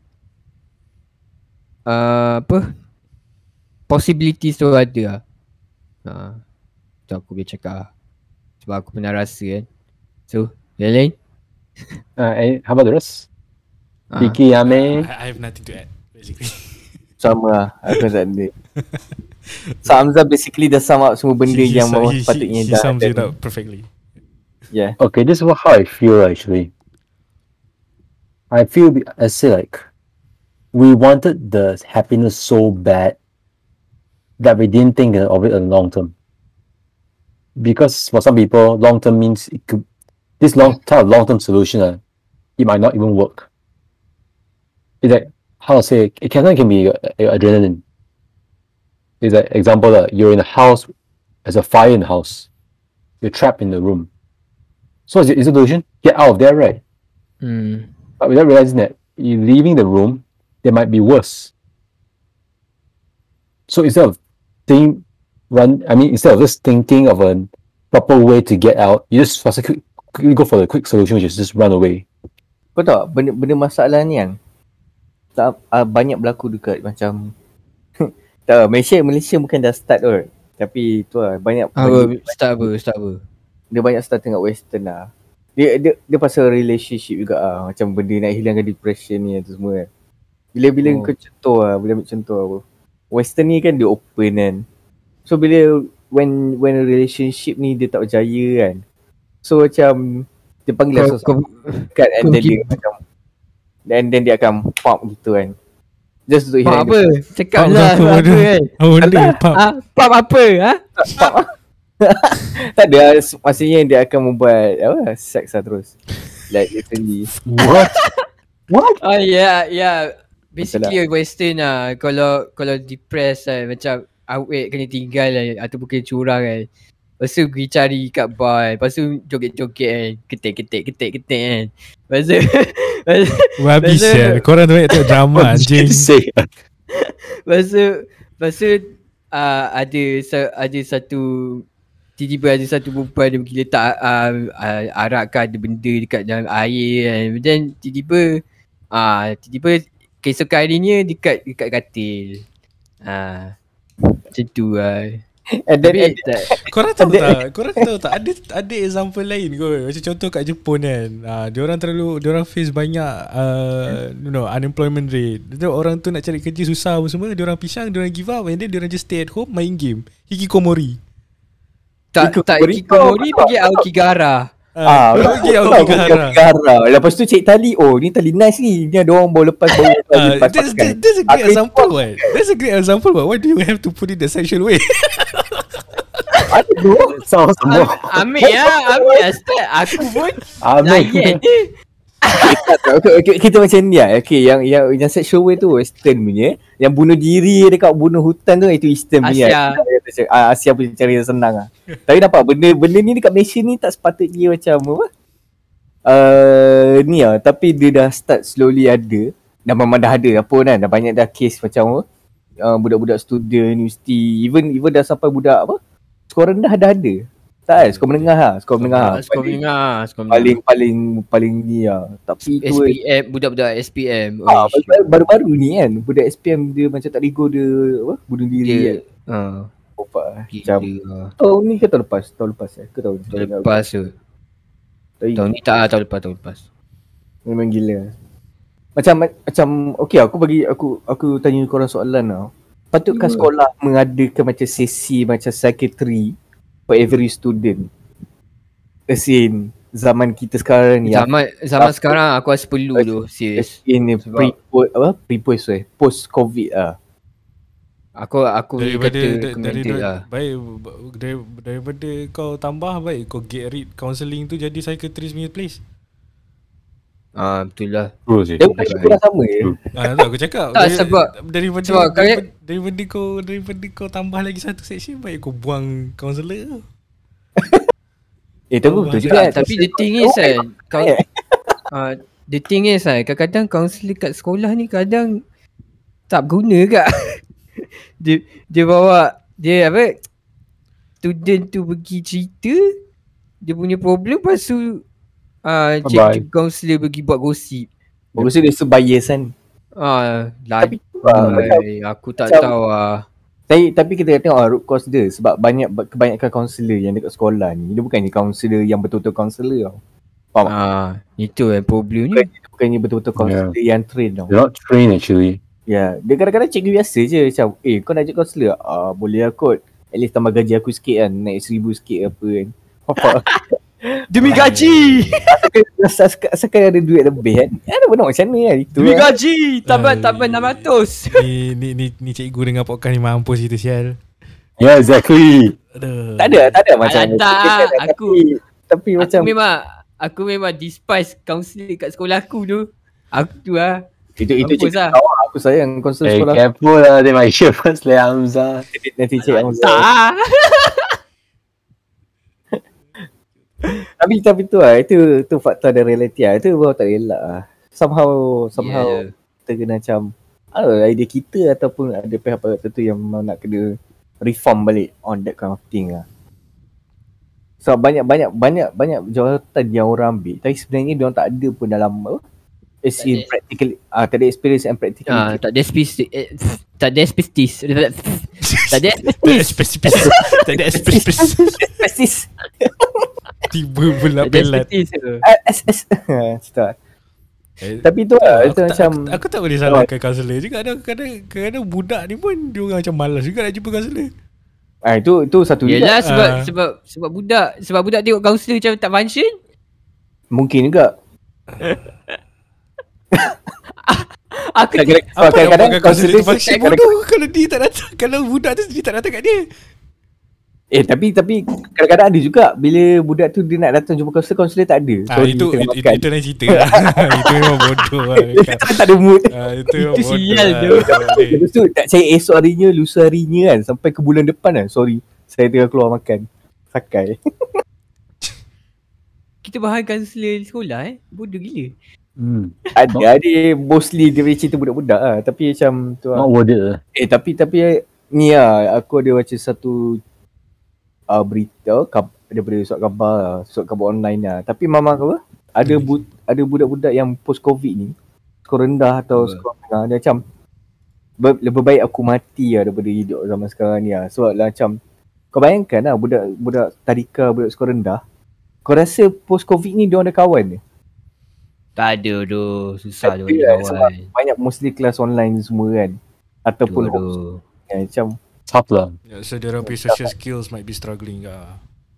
possibilities tu ada lah. Tu aku boleh cakap lah, sebab aku pernah rasa kan. So yang lain, how about the rest? Vicky, Yame. I have nothing to add basically. Sama lah, aku tak ada. So Hamzah basically dah sum up semua benda yang patutnya he sums it up perfectly. Yeah. Okay, this is how I feel actually. I feel I say like we wanted the happiness so bad that we didn't think of it in the long term. Because for some people, long term means it could, this long term solution, it might not even work. it's like, how to say, it can be adrenaline. It's like, example, you're in a house, there's a fire in the house, you're trapped in the room. So is the solution? Get out of there, right? But without realizing that you're leaving the room, there might be worse. So instead of just thinking of a proper way to get out, you just quickly go for the quick solution, which is just run away. Kau tahu benda masalah ni kan banyak berlaku dekat macam tak, Malaysia bukan dah start kot. Tapi tu lah banyak start apa? Dia banyak start tengok western lah. Dia pasal relationship juga lah. Macam benda nak hilangkan depression ni tu semua kan. Bila kau contoh lah, boleh ambil contoh apa. Western ni kan dia open kan. So bila when a relationship ni dia tak berjaya kan. So macam dia panggil lah kat and then dia macam and then dia akan pop gitu kan. Just untuk hilang apa? Cakap lah apa kan. Pop apa? Pop tak ada, maksudnya dia akan membuat seks lah terus. Like literally. What? Oh yeah. Basically western lah. Kalau depressed kan, macam awet kena tinggal lah, ataupun kena curang kan. Lepas tu pergi cari kat bar kan. Lepas tu joget-joget kan. Ketik kan. Lepas tu habis kan. Korang tu banyak tengok drama anjing. Lepas tu ada satu tiba-tiba ada satu perempuan dia pergi letak arak ada benda dekat dalam air kan. Dan tiba-tiba keesokan harinya dekat katil. Macam tu lah. Korang tahu tak ada example lain kot. Macam contoh kat Jepun kan, diorang face banyak unemployment rate. Orang tu nak cari kerja susah semua, diorang pisang, diorang give up, and then diorang just stay at home main game hikikomori. Hikikomori pergi Aokigahara. Pergi Aokigahara. Lepas tu cek tali, ni tali nice ni. Ni ada orang baru lepas That's a great example. That's a great example. Why do you have to put it the sexual way? Aduh, sama-sama. Ambil start. Aku pun layan je. Kita macam ni lah. Okay, yang sexual way tu western punya. Yang bunuh diri dekat bunuh hutan tu, itu eastern punya. Asia punya cara yang senang lah. Tapi nampak benda ni dekat Malaysia ni tak sepatutnya macam apa. Ni lah. Tapi dia dah start slowly ada. Dan memang dah ada pun kan. Dah banyak dah case macam budak-budak student universiti. Even dah sampai budak apa, skor rendah dah ada. Tak, skor menengah. Paling ni lah. Tapi tu SPM, budak-budak SPM. Baru-baru ni kan, budak SPM dia macam tak rego dia bunuh diri kan. Macam tahun ni ke tahun lepas? Tahun lepas ke tahun lepas tu. Tahun ni tak, tahun lepas. Memang gila. Macam okey, aku tanya korang soalan lah. Patutkah sekolah mengadakan macam sesi macam psychiatry for every student? As in zaman kita sekarang ni. Zaman sekarang aku rasa perlu tu, serius. In post COVID lah. Aku daripada kau tambah, baik kau get rid counselling tu jadi psychiatrist punya place. Betul lah. Dia bukan sama je. Aku cakap daripada kau tambah lagi satu section, baik kau buang counselor tu. Tunggu tu juga. Tapi the thing is kadang-kadang counselor kat sekolah ni kadang tak berguna kak. Dia bawa student tu pergi cerita dia punya problem, lepas tu cikgu kaunselor pergi buat gosip. Gosip dia bias kan. Aku tak tahu lah. Tapi kita tengok root cause dia. Sebab kebanyakan kaunselor yang dekat sekolah ni, dia bukannya kaunselor yang betul-betul kaunselor tau. Faham? Itu yang problem ni. Bukannya betul-betul kaunselor yang train tau. They're not trained actually. Dia kadang-kadang cikgu biasa je macam, kau nak jadi kaunselor? Boleh lah kot. At least tambah gaji aku sikit kan, naik 1,000 sikit apa kan. Apa? Demi gaji. Asalkan ada duit lebih kan. Ada pun nak macam mana kan. Itu demi gaji. Tambah 600. Ni cikgu dengan podcast ni mampus itu sial. Yeah, exactly. Tak ada macam tapi macam aku memang despise counselor kat sekolah aku tu. Aku tu lah. Itu Mampus cik lah. kau, aku sayang konsol Hey, sekolah. careful lah. They might hear first lah, Hamzah. Nanti cik Hamzah. Tak. Tapi tu lah, itu fakta dan realiti lah. Itu baru tak elak lah. Somehow Yeah. kita kena macam idea kita ataupun ada pihak-pihak tertentu yang memang nak kena reform balik on that kind of thing lah. So banyak jawatan yang orang ambil tapi sebenarnya dia orang tak ada pun dalam practical tak ada experience and practical. Tak ada spesifik. Tak ada spesifik. Tak ada Spesifik. Tak ada spesifik. Spesis. Tiba pula pelat. Tapi tu lah, itu macam Aku tak boleh salahkan kaunselor juga. Kadang-kadang budak ni pun dia orang macam malas juga nak jumpa kaunselor. itu satu Yelah juga. sebab budak tengok kaunselor macam tak function. Mungkin juga. Aku Kadang-kadang kaunselor tu kaunselor function bodoh kalau dia tak datang. Kalau budak tu dia tak datang kat dia. tapi kadang-kadang ada juga bila budak tu dia nak datang jumpa kaunselor tak ada. Itu lain cerita lah. Itu memang bodoh lah. Tak ada mood. Itu memang bodoh sial lah. tu. Lepas tu tak saya esok harinya, lusa harinya kan, sampai ke bulan depan kan. Sorry, saya tengah keluar makan. Sakai. Kita bahan kaunselor di sekolah bodoh gila. Ada mostly dia punya cerita budak-budak lah. Tapi macam tu lah. Not worth it lah. Tapi ni lah, aku ada baca satu berita daripada surat khabar online lah. Tapi memang apa? Ada budak-budak yang post covid ni skor rendah atau skor menengah, dia macam lebih baik aku mati lah daripada hidup zaman sekarang ni lah. Sebab lah macam kau bayangkan lah budak tadika, budak skor rendah, kau rasa post covid ni dia orang ada kawan ke? Tak ada tu. Susah tu Sebab kawan. banyak mostly kelas online semua kan. Ataupun macam Tough lah. So dia orang punya social skills might be struggling lah.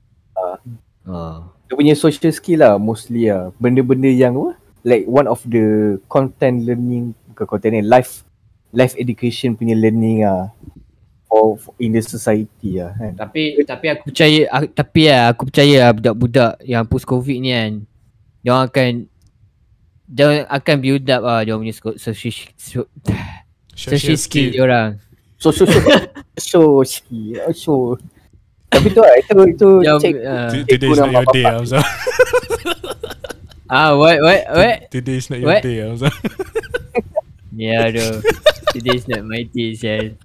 dia punya social skill lah mostly lah. Benda-benda yang apa? Like one of the content learning, bukan content ni, life education punya learning lah. For in the society lah kan. Tapi aku percaya budak-budak yang post covid ni kan, dia akan build up dia punya social skill dia orang. So tapi tu lah, itu check. Today is not your day, Hamzah. What? Today is not your What? day, Hamzah. Yeah, aduh. Today is not my day, Sel.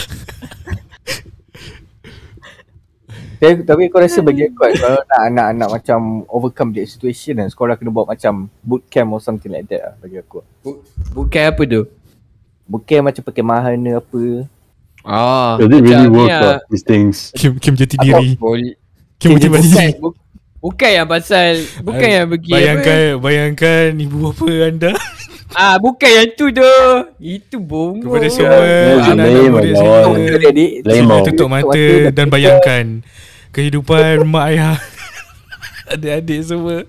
Tapi kau rasa bagi aku kalau nak macam overcome that situation kan, sekolah kena buat macam bootcamp or something like that lah bagi aku. Bukan apa tu? Bootcamp macam perkemahan apa. Does it really macam work ni lah, these things? Kim jati diri. Kim Bukan, jati diri. bukan yang pasal, bukan yang bagi Bayangkan ibu bapa anda bukan yang tu tu. Itu bongo. kepada semua anak-anak lame murid lah, semua. Lame Sila lah. tutup mata dan bayangkan kehidupan mak ayah adik-adik semua.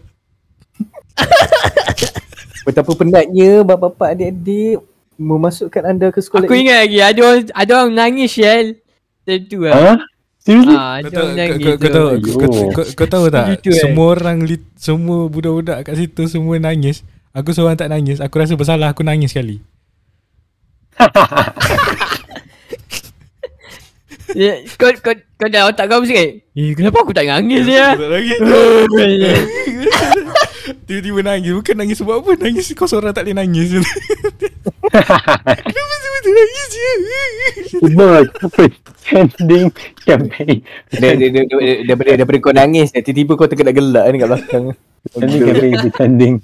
Betapa penatnya bapa-bapa adik-adik memasukkan anda ke sekolah. Aku ingat lagi ada orang nangis, Shell. Tentu lah. Huh? Seriously? Ada orang nangis. Kau tahu tak, Gitu, semua orang semua budak-budak kat situ semua nangis. Aku seorang tak nangis. Aku rasa bersalah aku nangis sekali. Kau dah otak kau sikit. Kenapa aku tak nangis ya? Tak nangis. Tiba-tiba nangis. Bukan nangis sebab apa. Nangis kau seorang tak boleh nangis. Kenapa semua tu nangis je? Not pretending campaign. Daripada kau nangis, tiba-tiba kau tengah nak gelak ni kat belakang. Pretending.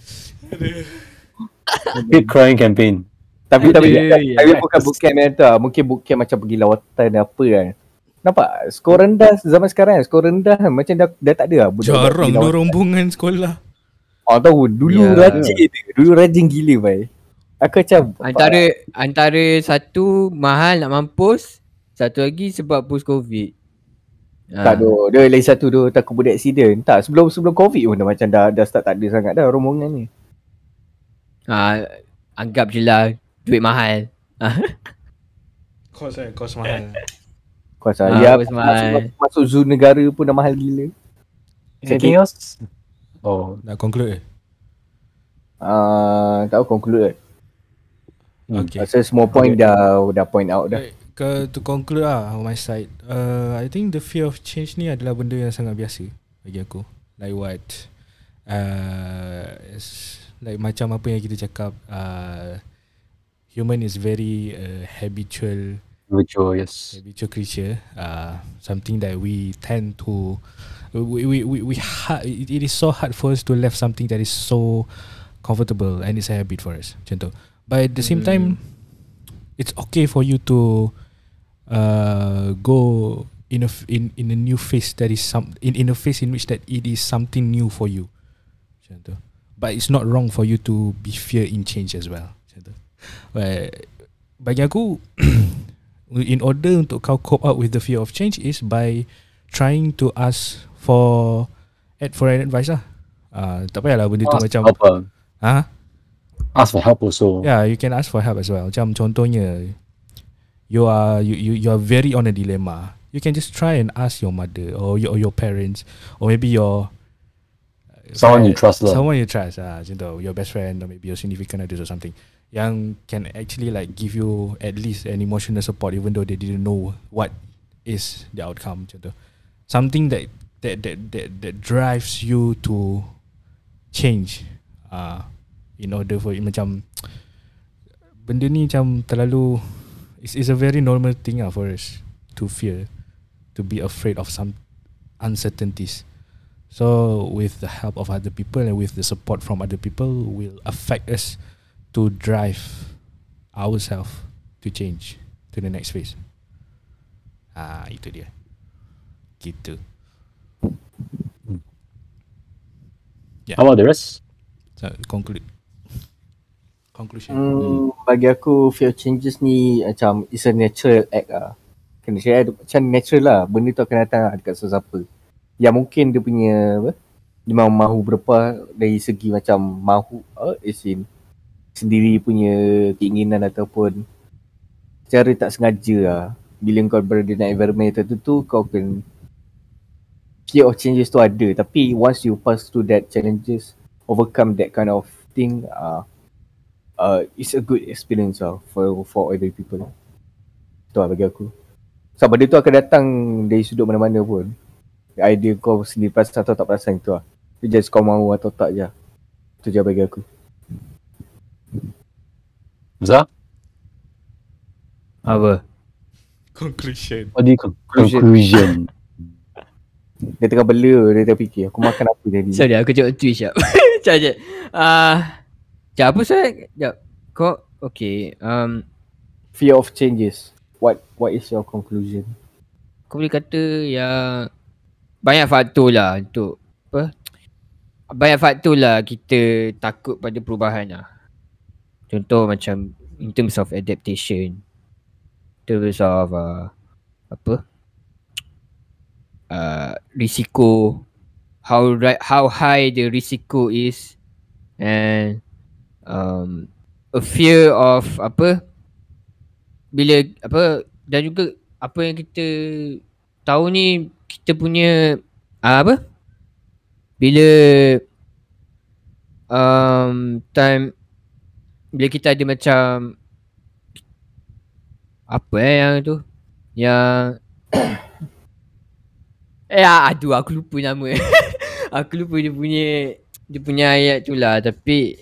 Big crying campaign. Tapi bukan bootcamp yang tu lah. Mungkin bootcamp macam pergi lawatan apa kan. Nampak skor rendah zaman sekarang kan, skor rendah macam dah tak ada lah. Jarang dua rombongan sekolah. Tahu dulu rajin gila bai. Aku macam Antara satu mahal nak mampus, satu lagi sebab post covid. tak doh. Dia lagi satu tu takut buat accident. Tak, sebelum covid pun dah macam dah start tak ada sangat dah rombongan ni. Anggap je lah duit mahal. Kos mahal. Kuasa mahal. masuk zoo negara pun dah mahal gila. Anything else? Oh, Nak conclude Tahu conclude. Okay. Rasa semua point dah point out dah. To conclude on my side, I think the fear of change ni adalah benda yang sangat biasa bagi aku. Like what like macam apa yang kita cakap, human is very habitual creature. Something that we tend to it is so hard for us to left something that is so comfortable, and it's a habit for us. Contoh. But at the same time, it's okay for you to go in a new phase that is in a phase in which that it is something new for you. Contoh. But it's not wrong for you to be fear in change as well. Contoh. Bagi aku in order untuk kau cope up with the fear of change is by trying to ask for an advice lah. Tak payahlah benda tu macam ask for help also. Yeah, you can ask for help as well. Macam contohnya you are very on a dilemma. You can just try and ask your mother or your parents or maybe your someone you trust lah. Someone you trust, contoh your best friend or maybe your significant other or something, yang can actually like give you at least an emotional support even though they didn't know what is the outcome. Contoh something that drives you to change, in order for macam benda ni macam terlalu it's a very normal thing for us to fear, to be afraid of some uncertainties. So with the help of other people and with the support from other people will affect us to drive ourselves to change to the next phase. Itu dia. Gitu. Yeah. How about the rest? So, conclusion. Bagi aku fear changes ni macam it's a natural act lah. Kena share macam natural lah. Benda tu akan datang dekat sesiapa. Yang mungkin dia punya dia memang mahu berapa dari segi macam mahu sendiri punya keinginan ataupun secara tak sengaja lah. Bila kau berada dalam environment tertentu, kau akan fear of changes tu ada. Tapi once you pass through that challenges, overcome that kind of thing, it's a good experience lah for every people. Tu lah bagi aku. Sebab benda tu akan datang dari sudut mana-mana pun. Idea kau sendiri perasan atau tak perasan itu lah. Itu just kau mahu atau tak je. Itu je bagi aku. Zah? Apa? Conclusion. Conclusion. Dia tengah bela, dia tengah fikir aku makan apa tadi. Sorry, aku jawab twist sekejap. Sekejap. Sekejap apa saya? Sekejap. Kau okay. Fear of changes. What is your conclusion? Kau boleh kata yang banyak faktor lah untuk apa? Banyak faktor lah kita takut pada perubahan lah. Contoh macam in terms of adaptation, in terms of risiko, how high the risiko is, and a fear of bila dan juga apa yang kita tahu ni kita punya bila time bila kita ada macam apa yang tu yang aduh aku lupa nama. Aku lupa dia punya ayat tu lah, tapi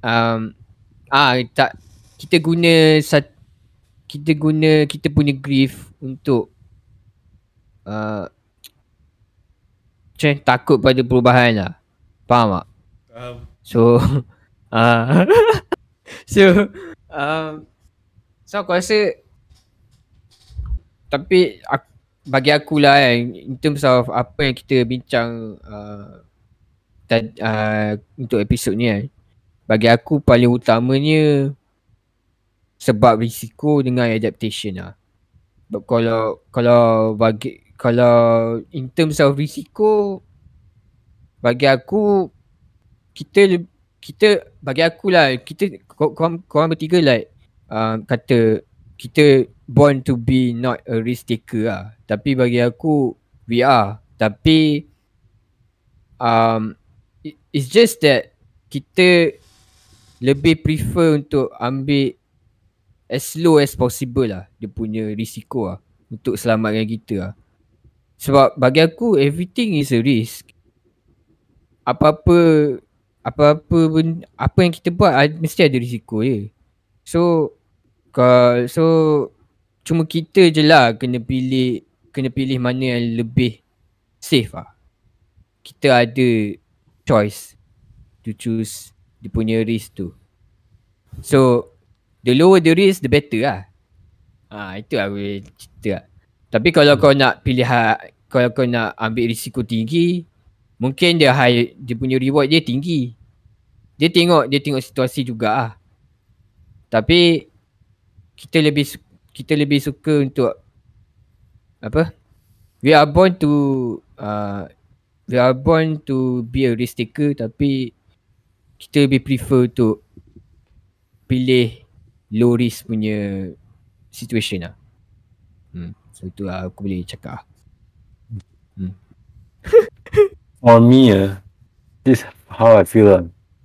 tak kita punya grief untuk macam takut pada perubahan lah. Faham tak? So so aku rasa, tapi bagi aku lah in terms of apa yang kita bincang untuk episod ni bagi aku paling utamanya sebab risiko dengan adaptation lah. Kalau in terms of risiko, bagi aku kita bagi aku lah, kita korang bertiga like kata kita born to be not a risk taker lah. Tapi bagi aku we are. Tapi it's just that kita lebih prefer untuk ambil as low as possible lah dia punya risiko lah untuk selamatkan kita lah. Sebab bagi aku everything is a risk. Apa-apa apa yang kita buat mesti ada risiko je. So cuma kita je lah kena pilih mana yang lebih safe lah. Kita ada choice to choose dia punya risk tu. So the lower the risk the better lah. Itu aku cerita lah. Tapi kalau kau nak pilih kalau kau nak ambil risiko tinggi, mungkin dia punya reward dia tinggi. Dia tengok situasi juga lah. Tapi kita lebih suka untuk apa? We are born to be a risk taker, tapi kita lebih prefer untuk pilih low risk punya situation lah. So itu lah aku boleh cakap. For me, this is how I feel.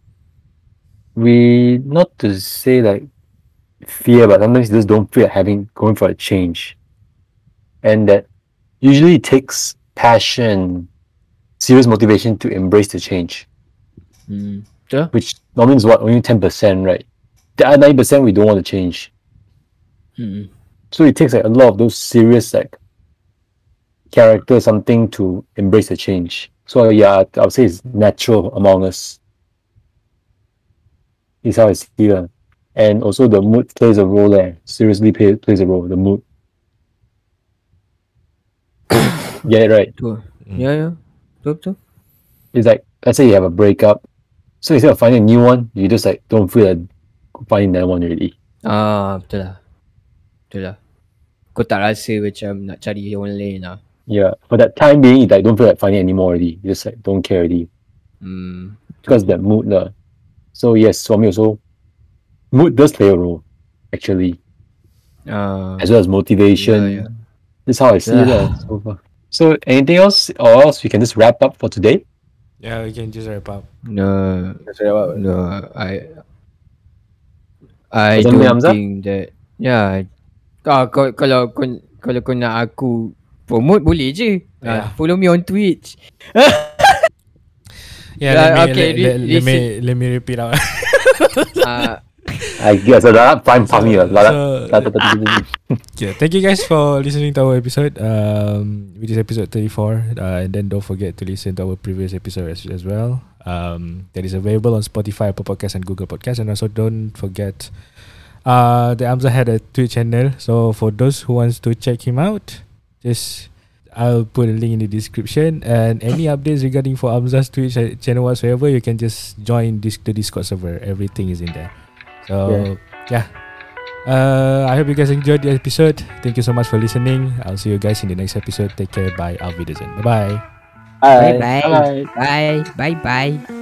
We not to say like fear, but sometimes you just don't feel like going for a change, and that usually it takes passion, serious motivation to embrace the change. Betul? Which normally is what, only 10%, right? The other 90% we don't want to change. So it takes like a lot of those serious like character something to embrace the change. So yeah, I would say it's natural among us. Is how I see it. And also the mood plays a role there. Seriously plays a role, the mood. Get it right? Betul. Ya. Betul. It's like, let's say you have a breakup. So instead of finding a new one, you just like don't feel like finding that one already. Betul lah. Kau tak rasa macam nak cari orang lain lah. Yeah, for that time being, you like don't feel like finding anymore already. You just like don't care already. Because that mood lah. So yes, for me also, mood does play a role, actually. As well as motivation. Yeah. This is how I see it so far. So anything else, or else we can just wrap up for today? Yeah, we can just wrap up. No. I Azam don't Hamzah? think that. Yeah. Kalau kau nak aku promote boleh je. Follow me on Twitch. Yeah, let okay, me repeat out. I guess that's fine for me. Yeah, thank you guys for listening to our episode. Which is episode 34. And then don't forget to listen to our previous episode as well. That is available on Spotify, Apple Podcasts, and Google Podcasts. And also don't forget, the Hamzah had a Twitch channel. So for those who wants to check him out, I'll put a link in the description. And any updates regarding for Hamzah's Twitch channel whatsoever, you can just join the Discord server. Everything is in there. So yeah. I hope you guys enjoyed the episode. Thank you so much for listening. I'll see you guys in the next episode. Take care. Bye. Auf Wiedersehen. Bye-bye. Bye.